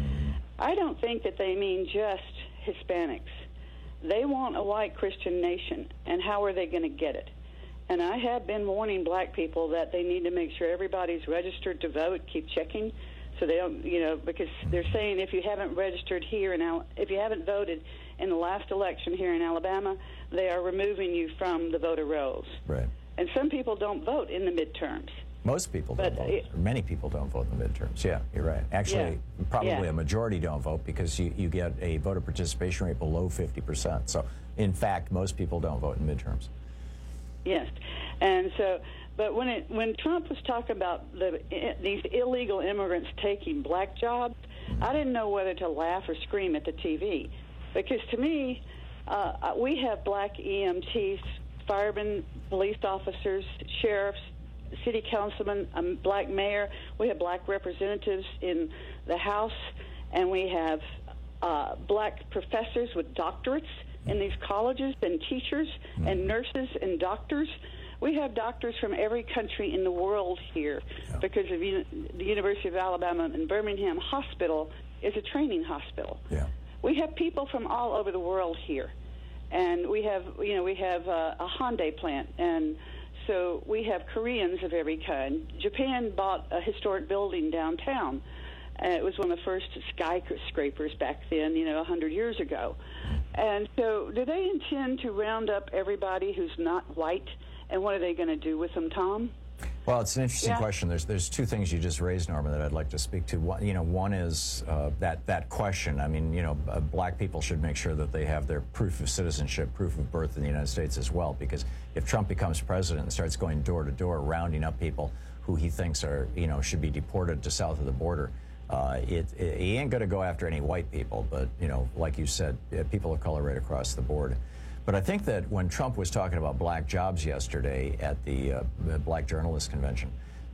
I don't think that they mean just Hispanics. They want a white Christian nation, and how are they going to get it? And I have been warning black people that they need to make sure everybody's registered to vote, keep checking, so they don't, because they're saying if you haven't registered here if you haven't voted in the last election here in Alabama, they are removing you from the voter rolls. Right. And some people don't vote in the midterms. Most people don't vote. Many people don't vote in the midterms. Yeah, you're right. Actually, probably a majority don't vote because you get a voter participation rate below 50%. So, in fact, most people don't vote in midterms. Yes, and so, but when Trump was talking about these illegal immigrants taking black jobs, I didn't know whether to laugh or scream at the TV, because to me, we have black EMTs, firemen, police officers, sheriffs, city councilmen, a black mayor. We have black representatives in the House, and we have black professors with doctorates in these colleges, and teachers and nurses and doctors. We have doctors from every country in the world here because of the University of Alabama and Birmingham Hospital is a training hospital. Yeah. We have people from all over the world here, and we have a Hyundai plant, and so we have Koreans of every kind. Japan bought a historic building downtown. It was one of the first skyscrapers back then, 100 years ago. And so do they intend to round up everybody who's not white, and what are they going to do with them, Tom? Well, it's an interesting question. There's two things you just raised, Norma, that I'd like to speak to. One is that question. I mean, black people should make sure that they have their proof of citizenship, proof of birth in the United States as well, because if Trump becomes president and starts going door to door, rounding up people who he thinks are, should be deported to south of the border, he ain't going to go after any white people, but, like you said, people of color right across the board. But I think that when Trump was talking about black jobs yesterday at the Black Journalist Convention,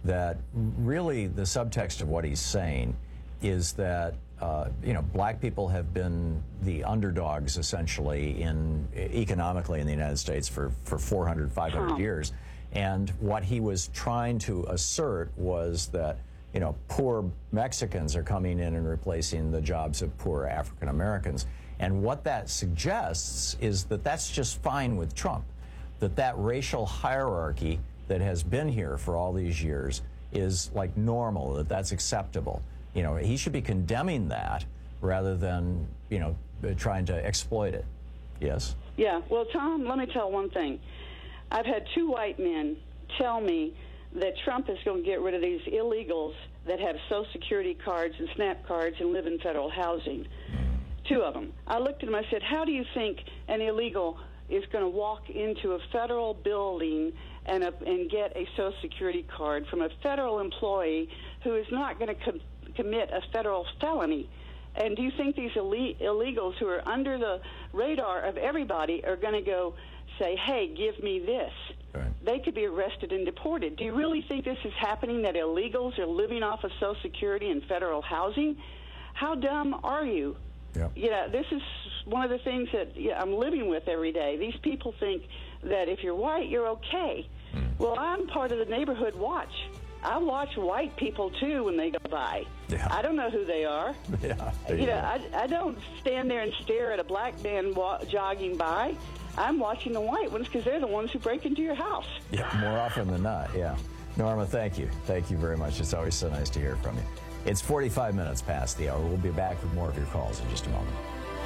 that really the subtext of what he's saying is that black people have been the underdogs essentially economically in the United States for 400, 500 years. And what he was trying to assert was that, poor Mexicans are coming in and replacing the jobs of poor African Americans. And what that suggests is that that's just fine with Trump, that racial hierarchy that has been here for all these years is like normal, that's acceptable. He should be condemning that rather than, trying to exploit it. Yes? Yeah. Well, Tom, let me tell one thing. I've had two white men tell me that Trump is going to get rid of these illegals that have Social Security cards and SNAP cards and live in federal housing. Two of them. I looked at them, I said, how do you think an illegal is going to walk into a federal building and get a Social Security card from a federal employee who is not going to commit a federal felony? And do you think these illegals who are under the radar of everybody are going to go say, hey, give me this? Right. They could be arrested and deported. Do you really think this is happening, that illegals are living off of Social Security and federal housing? How dumb are you? Yep. This is one of the things that I'm living with every day. These people think that if you're white, you're okay. Well, I'm part of the neighborhood watch. I watch white people, too, when they go by. Yeah. I don't know who they are. Yeah, I don't stand there and stare at a black man jogging by. I'm watching the white ones because they're the ones who break into your house. Yeah, more often than not, yeah. Norma, thank you. Thank you very much. It's always so nice to hear from you. It's 45 minutes past the hour. We'll be back with more of your calls in just a moment.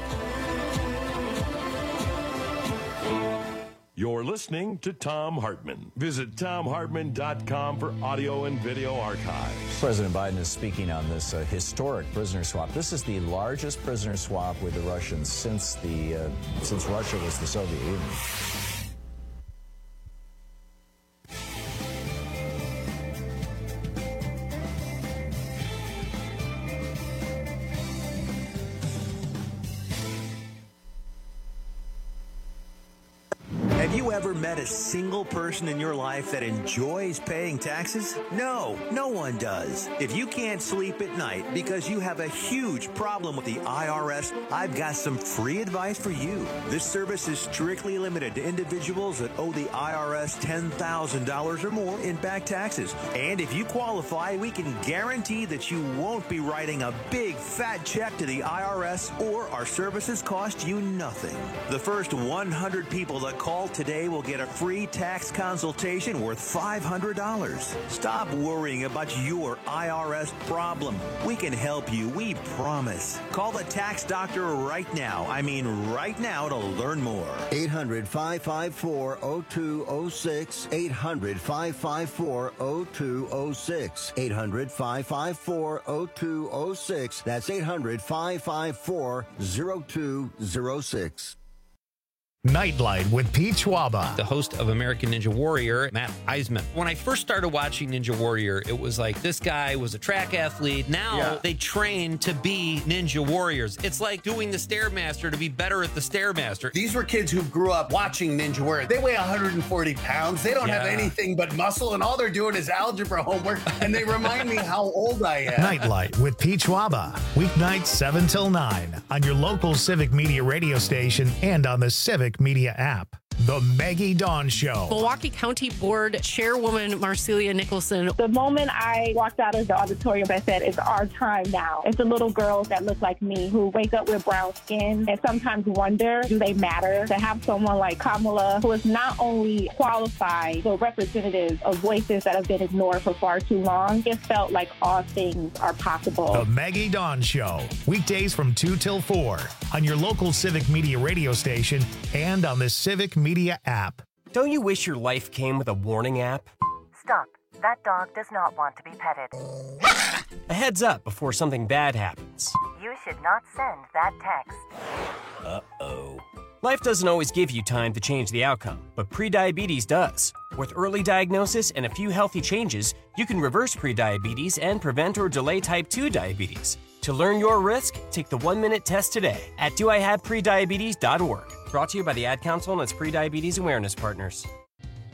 You're listening to Thom Hartmann. Visit ThomHartmann.com for audio and video archives. President Biden is speaking on this historic prisoner swap. This is the largest prisoner swap with the Russians since Russia was the Soviet Union. Have you ever met a single person in your life that enjoys paying taxes? No, no one does. If you can't sleep at night because you have a huge problem with the IRS, I've got some free advice for you. This service is strictly limited to individuals that owe the IRS $10,000 or more in back taxes. And if you qualify, we can guarantee that you won't be writing a big fat check to the IRS, or our services cost you nothing. The first 100 people that call today will get a free tax consultation worth $500. Stop worrying about your IRS problem. We can help you, we promise. Call the tax doctor right now. I mean right now, to learn more. 800-554-0206. 800-554-0206. 800-554-0206. That's 800-554-0206. Nightlight with Pete Schwaba. The host of American Ninja Warrior, Matt Eisman. When I first started watching Ninja Warrior, it was like this guy was a track athlete. Now they train to be Ninja Warriors. It's like doing the Stairmaster to be better at the Stairmaster. These were kids who grew up watching Ninja Warrior. They weigh 140 pounds. They don't have anything but muscle, and all they're doing is algebra homework, and they remind me how old I am. Nightlight with Pete Schwaba. Weeknights 7 till 9 on your local Civic Media radio station and on the Civic Media app. The Maggie Dawn Show. Milwaukee County Board Chairwoman Marcelia Nicholson. The moment I walked out of the auditorium, I said, it's our time now. It's the little girls that look like me who wake up with brown skin and sometimes wonder, do they matter? To have someone like Kamala, who is not only qualified, but representative of voices that have been ignored for far too long, it felt like all things are possible. The Maggie Dawn Show. Weekdays from 2 till 4 on your local Civic Media radio station and on the Civic Media app. Don't you wish your life came with a warning app? Stop. That dog does not want to be petted. A heads up before something bad happens. You should not send that text. Uh-oh. Life doesn't always give you time to change the outcome, but prediabetes does. With early diagnosis and a few healthy changes, you can reverse prediabetes and prevent or delay type 2 diabetes. To learn your risk, take the 1-minute test today at doihaveprediabetes.org. Brought to you by the Ad Council and its prediabetes awareness partners.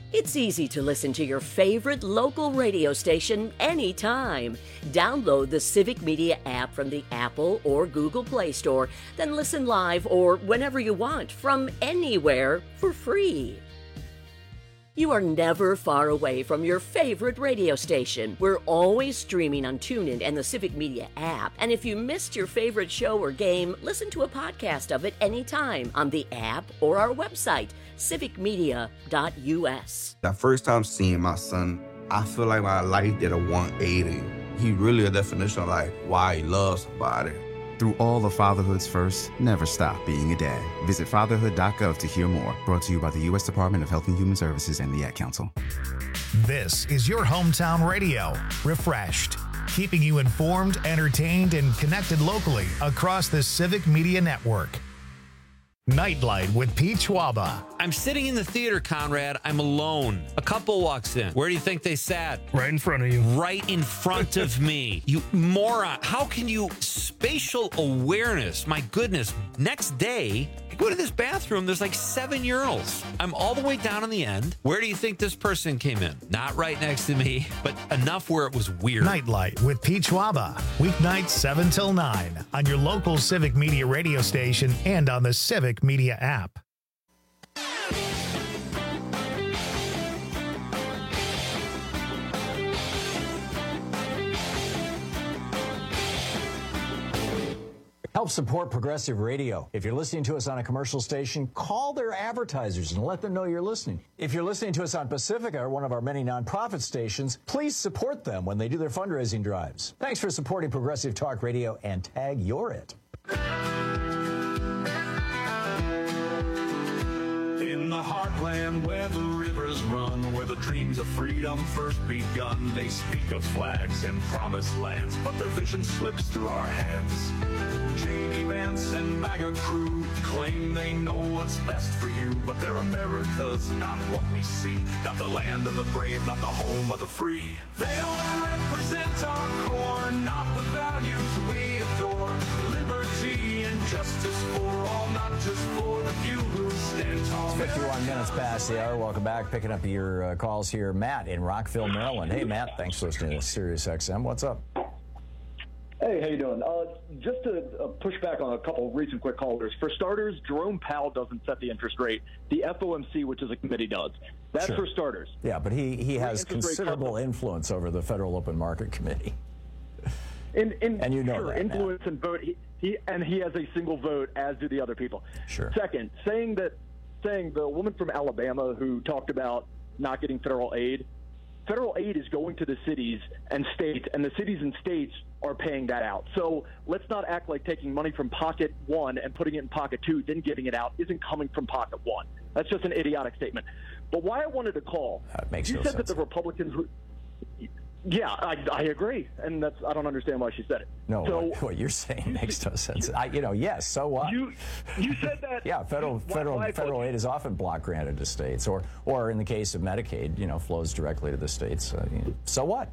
It's easy to listen to your favorite local radio station anytime. Download the Civic Media app from the Apple or Google Play Store, then listen live or whenever you want from anywhere for free. You are never far away from your favorite radio station. We're always streaming on TuneIn and the Civic Media app. And if you missed your favorite show or game, listen to a podcast of it anytime on the app or our website, civicmedia.us. The first time seeing my son, I feel like my life did a 180. He really a definition of like why he loves somebody. Through all of fatherhood's first, never stop being a dad. Visit fatherhood.gov to hear more. Brought to you by the U.S. Department of Health and Human Services and the Ad Council. This is your hometown radio, Refreshed, keeping you informed, entertained, and connected locally across the Civic Media Network. Nightlight with Pete Schwaba. I'm sitting in the theater, Conrad. I'm alone. A couple walks in. Where do you think they sat? Right in front of you. Right in front of me. You moron. How can you... Spatial awareness. My goodness. Next day, I go to this bathroom. There's like 7 urinals. I'm all the way down on the end. Where do you think this person came in? Not right next to me, but enough where it was weird. Nightlight with Pete Schwaba. Weeknights 7 till 9 on your local Civic Media radio station and on the Civic Media app. Help support Progressive Radio. If you're listening to us on a commercial station, call their advertisers and let them know you're listening. If you're listening to us on Pacifica, or one of our many nonprofit stations, please support them when they do their fundraising drives. Thanks for supporting Progressive Talk Radio and tag You're It. In the heartland where the rivers run, where the dreams of freedom first begun, they speak of flags and promised lands, but their vision slips through our hands. J.D. Vance and MAGA crew claim they know what's best for you, but their America's not what we see. Not the land of the brave, not the home of the free. They don't represent our core, not the values we adore. Liberty and justice for all, not just for the few who stand tall. It's 51 minutes past the hour. Welcome back. Picking up your calls here. Matt in Rockville, Maryland. Hey, Matt. Thanks for listening to Sirius XM. What's up? Hey, how you doing? Just to push back on a couple of recent quick callers. For starters, Jerome Powell doesn't set the interest rate. The FOMC, which is a committee, does. That's Sure. for starters. Yeah, but he has considerable influence over the Federal Open Market Committee. And you know sure, that, influence and vote. He has a single vote, as do the other people. Sure. Second, saying the woman from Alabama who talked about not getting federal aid is going to the cities and states, and the cities and states are paying that out. So let's not act like taking money from pocket one and putting it in pocket two, then giving it out, isn't coming from pocket one. That's just an idiotic statement. But why I wanted to call, makes you no said sense. that the Republicans – yeah, I agree, and I don't understand why she said it. No, so, what you're saying makes no sense. Yes, so what? You said that. Yeah, federal aid is often block granted to states, or in the case of Medicaid, flows directly to the states. So what?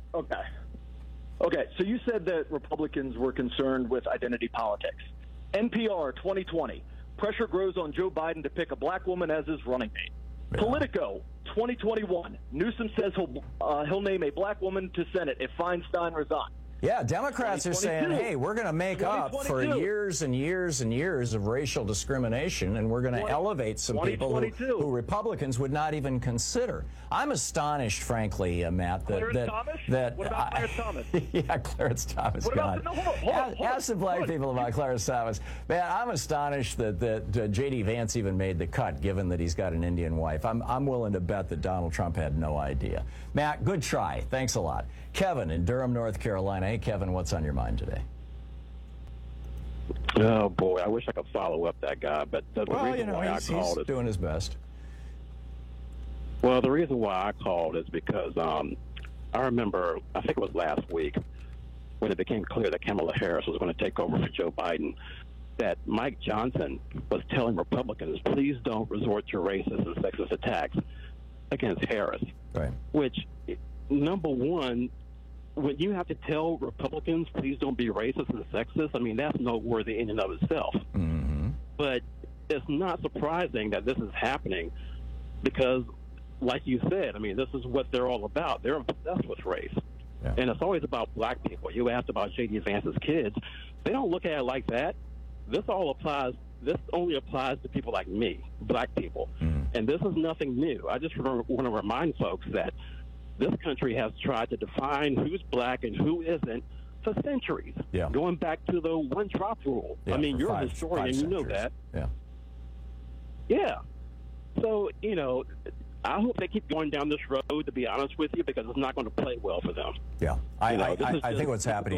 Okay, so you said that Republicans were concerned with identity politics. NPR 2020, pressure grows on Joe Biden to pick a black woman as his running mate. Yeah. Politico 2021, Newsom says he'll name a black woman to Senate if Feinstein resigns. Yeah, Democrats are saying, hey, we're going to make up for years and years and years of racial discrimination, and we're going to elevate some people who Republicans would not even consider. I'm astonished, frankly, Matt, Clarence Thomas? What about Clarence Thomas? Yeah, Clarence Thomas. What about, hold on. Ask the black people about Clarence Thomas. Man, I'm astonished that J.D. Vance even made the cut, given that he's got an Indian wife. I'm willing to bet that Donald Trump had no idea. Matt, good try. Thanks a lot. Kevin in Durham, North Carolina. Hey, Kevin, what's on your mind today? Oh, boy, I wish I could follow up that guy, but the reason why I called he's doing his best. Well, the reason why I called is because I remember, I think it was last week, when it became clear that Kamala Harris was going to take over for Joe Biden, that Mike Johnson was telling Republicans, please don't resort to racist and sexist attacks against Harris. Right. Which, number one, when you have to tell Republicans, please don't be racist and sexist, I mean, that's noteworthy in and of itself. Mm-hmm. But it's not surprising that this is happening because like you said, I mean, this is what they're all about. They're obsessed with race. Yeah. And it's always about black people. You asked about J.D. Vance's kids. They don't look at it like that. This only applies to people like me, black people. And this is nothing new. I just want to remind folks that this country has tried to define who's black and who isn't for centuries, going back to the one-drop rule. I mean, you're a historian, you know that. Yeah. So, you know, I hope they keep going down this road, to be honest with you, because it's not going to play well for them. Yeah. I think what's happening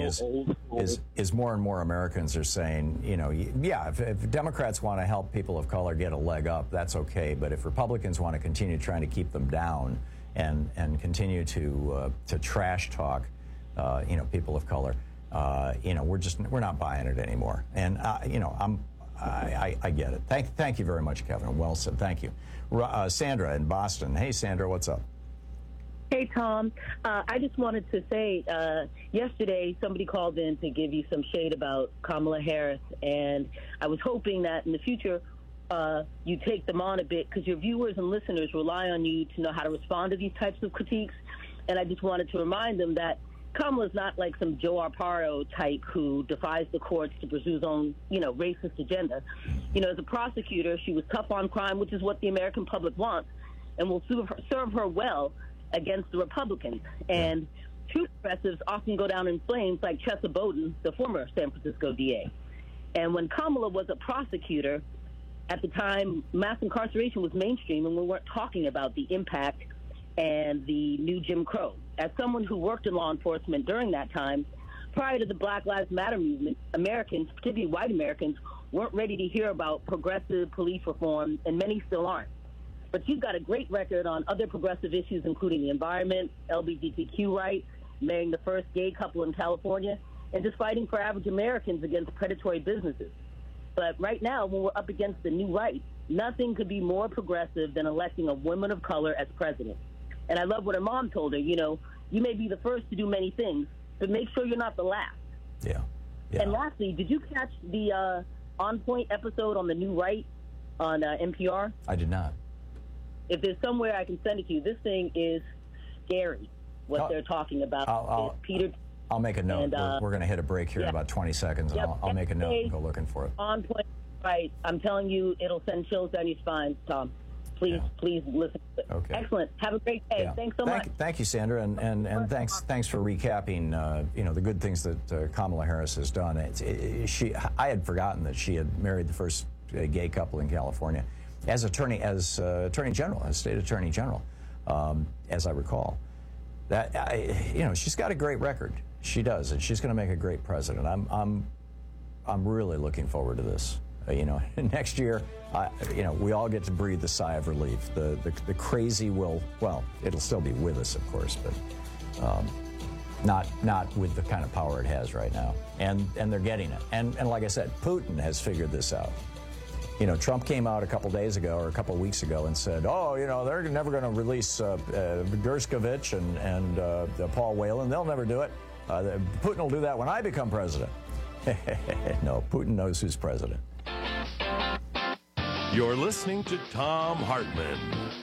is more and more Americans are saying, you know, if Democrats want to help people of color get a leg up, that's okay. But if Republicans want to continue trying to keep them down and continue to trash talk, you know, people of color, you know, we're not buying it anymore. And you know, I get it. Thank you very much, Kevin. Well said. Thank you. Sandra in Boston. Hey, Sandra, what's up? Hey, Tom. I just wanted to say, yesterday somebody called in to give you some shade about Kamala Harris, and I was hoping that in the future you take them on a bit, because your viewers and listeners rely on you to know how to respond to these types of critiques. And I just wanted to remind them that Kamala's not like some Joe Arpaio type who defies the courts to pursue his own, you know, racist agenda. You know, as a prosecutor, she was tough on crime, which is what the American public wants, and will serve her well against the Republicans. And true progressives often go down in flames, like Chesa Boudin, the former San Francisco DA. And when Kamala was a prosecutor, at the time, mass incarceration was mainstream, and we weren't talking about the impact and the new Jim Crow. As someone who worked in law enforcement during that time, prior to the Black Lives Matter movement, Americans, particularly white Americans, weren't ready to hear about progressive police reform, and many still aren't. But you've got a great record on other progressive issues, including the environment, LGBTQ rights, marrying the first gay couple in California, and just fighting for average Americans against predatory businesses. But right now, when we're up against the new right, nothing could be more progressive than electing a woman of color as president. And I love what her mom told her, you know, you may be the first to do many things, but make sure you're not the last. Yeah. And lastly, did you catch the On Point episode on the new right on NPR? I did not. If there's somewhere I can send it to you, this thing is scary, what they're talking about. Peter. I'll make a note. And, we're going to hit a break here in about 20 seconds, and I'll make a note and go looking for it. On Point, right. I'm telling you, it'll send chills down your spine, Tom. Please listen to it. Okay. Excellent. Have a great day. Thanks so much. Thank you, Sandra, and thanks for recapping. You know, the good things that Kamala Harris has done. I had forgotten that she had married the first gay couple in California as Attorney General, as State Attorney General, as I recall. You know, she's got a great record. She does, and she's going to make a great president. I'm really looking forward to this. You know, next year, you know, we all get to breathe a sigh of relief. The crazy it'll still be with us, of course, but not with the kind of power it has right now. And they're getting it. And like I said, Putin has figured this out. You know, Trump came out a couple days ago or a couple weeks ago and said, oh, you know, they're never going to release Gershkovich and Paul Whelan. They'll never do it. Putin will do that when I become president. No, Putin knows who's president. You're listening to Thom Hartmann.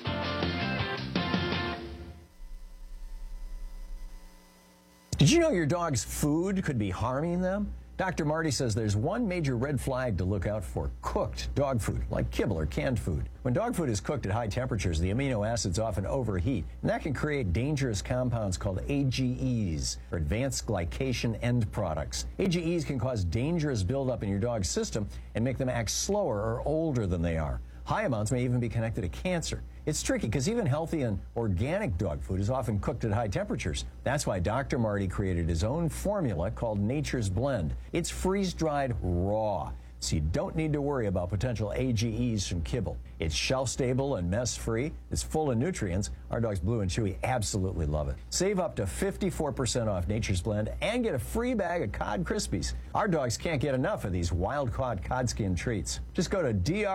Did you know your dog's food could be harming them? Dr. Marty says there's one major red flag to look out for: cooked dog food, like kibble or canned food. When dog food is cooked at high temperatures, the amino acids often overheat, and that can create dangerous compounds called AGEs, or advanced glycation end products. AGEs can cause dangerous buildup in your dog's system and make them act slower or older than they are. High amounts may even be connected to cancer. It's tricky because even healthy and organic dog food is often cooked at high temperatures. That's why Dr. Marty created his own formula called Nature's Blend. It's freeze-dried raw, so you don't need to worry about potential AGEs from kibble. It's shelf-stable and mess-free. It's full of nutrients. Our dogs Blue and Chewy absolutely love it. Save up to 54% off Nature's Blend and get a free bag of Cod Krispies. Our dogs can't get enough of these wild-caught cod skin treats. Just go to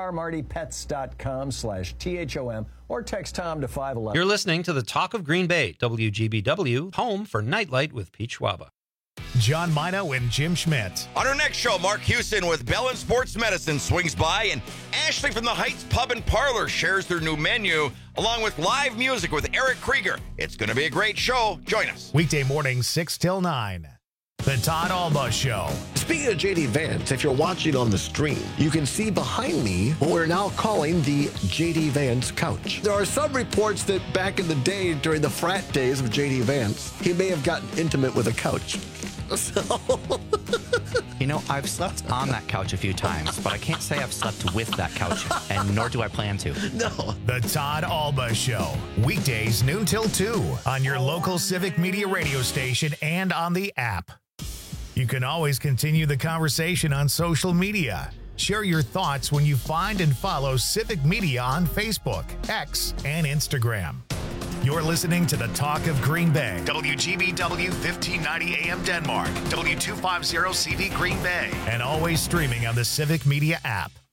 drmartypets.com/THOM or text Tom to 511. You're listening to the Talk of Green Bay, WGBW, home for Nightlight with Pete Schwaba. John Mino and Jim Schmidt. On our next show, Mark Houston with Bell and Sports Medicine swings by, and Ashley from the Heights Pub and Parlor shares their new menu, along with live music with Eric Krieger. It's going to be a great show. Join us. Weekday mornings, 6 till 9. The Todd Alba Show. Speaking of JD Vance, if you're watching on the stream, you can see behind me what we're now calling the JD Vance couch. There are some reports that back in the day, during the frat days of JD Vance, he may have gotten intimate with a couch. So... You know, I've slept on that couch a few times, but I can't say I've slept with that couch, and nor do I plan to. No. The Todd Alba Show. Weekdays noon till 2 on your local Civic Media radio station and on the app. You can always continue the conversation on social media. Share your thoughts when you find and follow Civic Media on Facebook, X, and Instagram. You're listening to the Talk of Green Bay. WGBW 1590 AM Denmark. W250 CV Green Bay. And always streaming on the Civic Media app.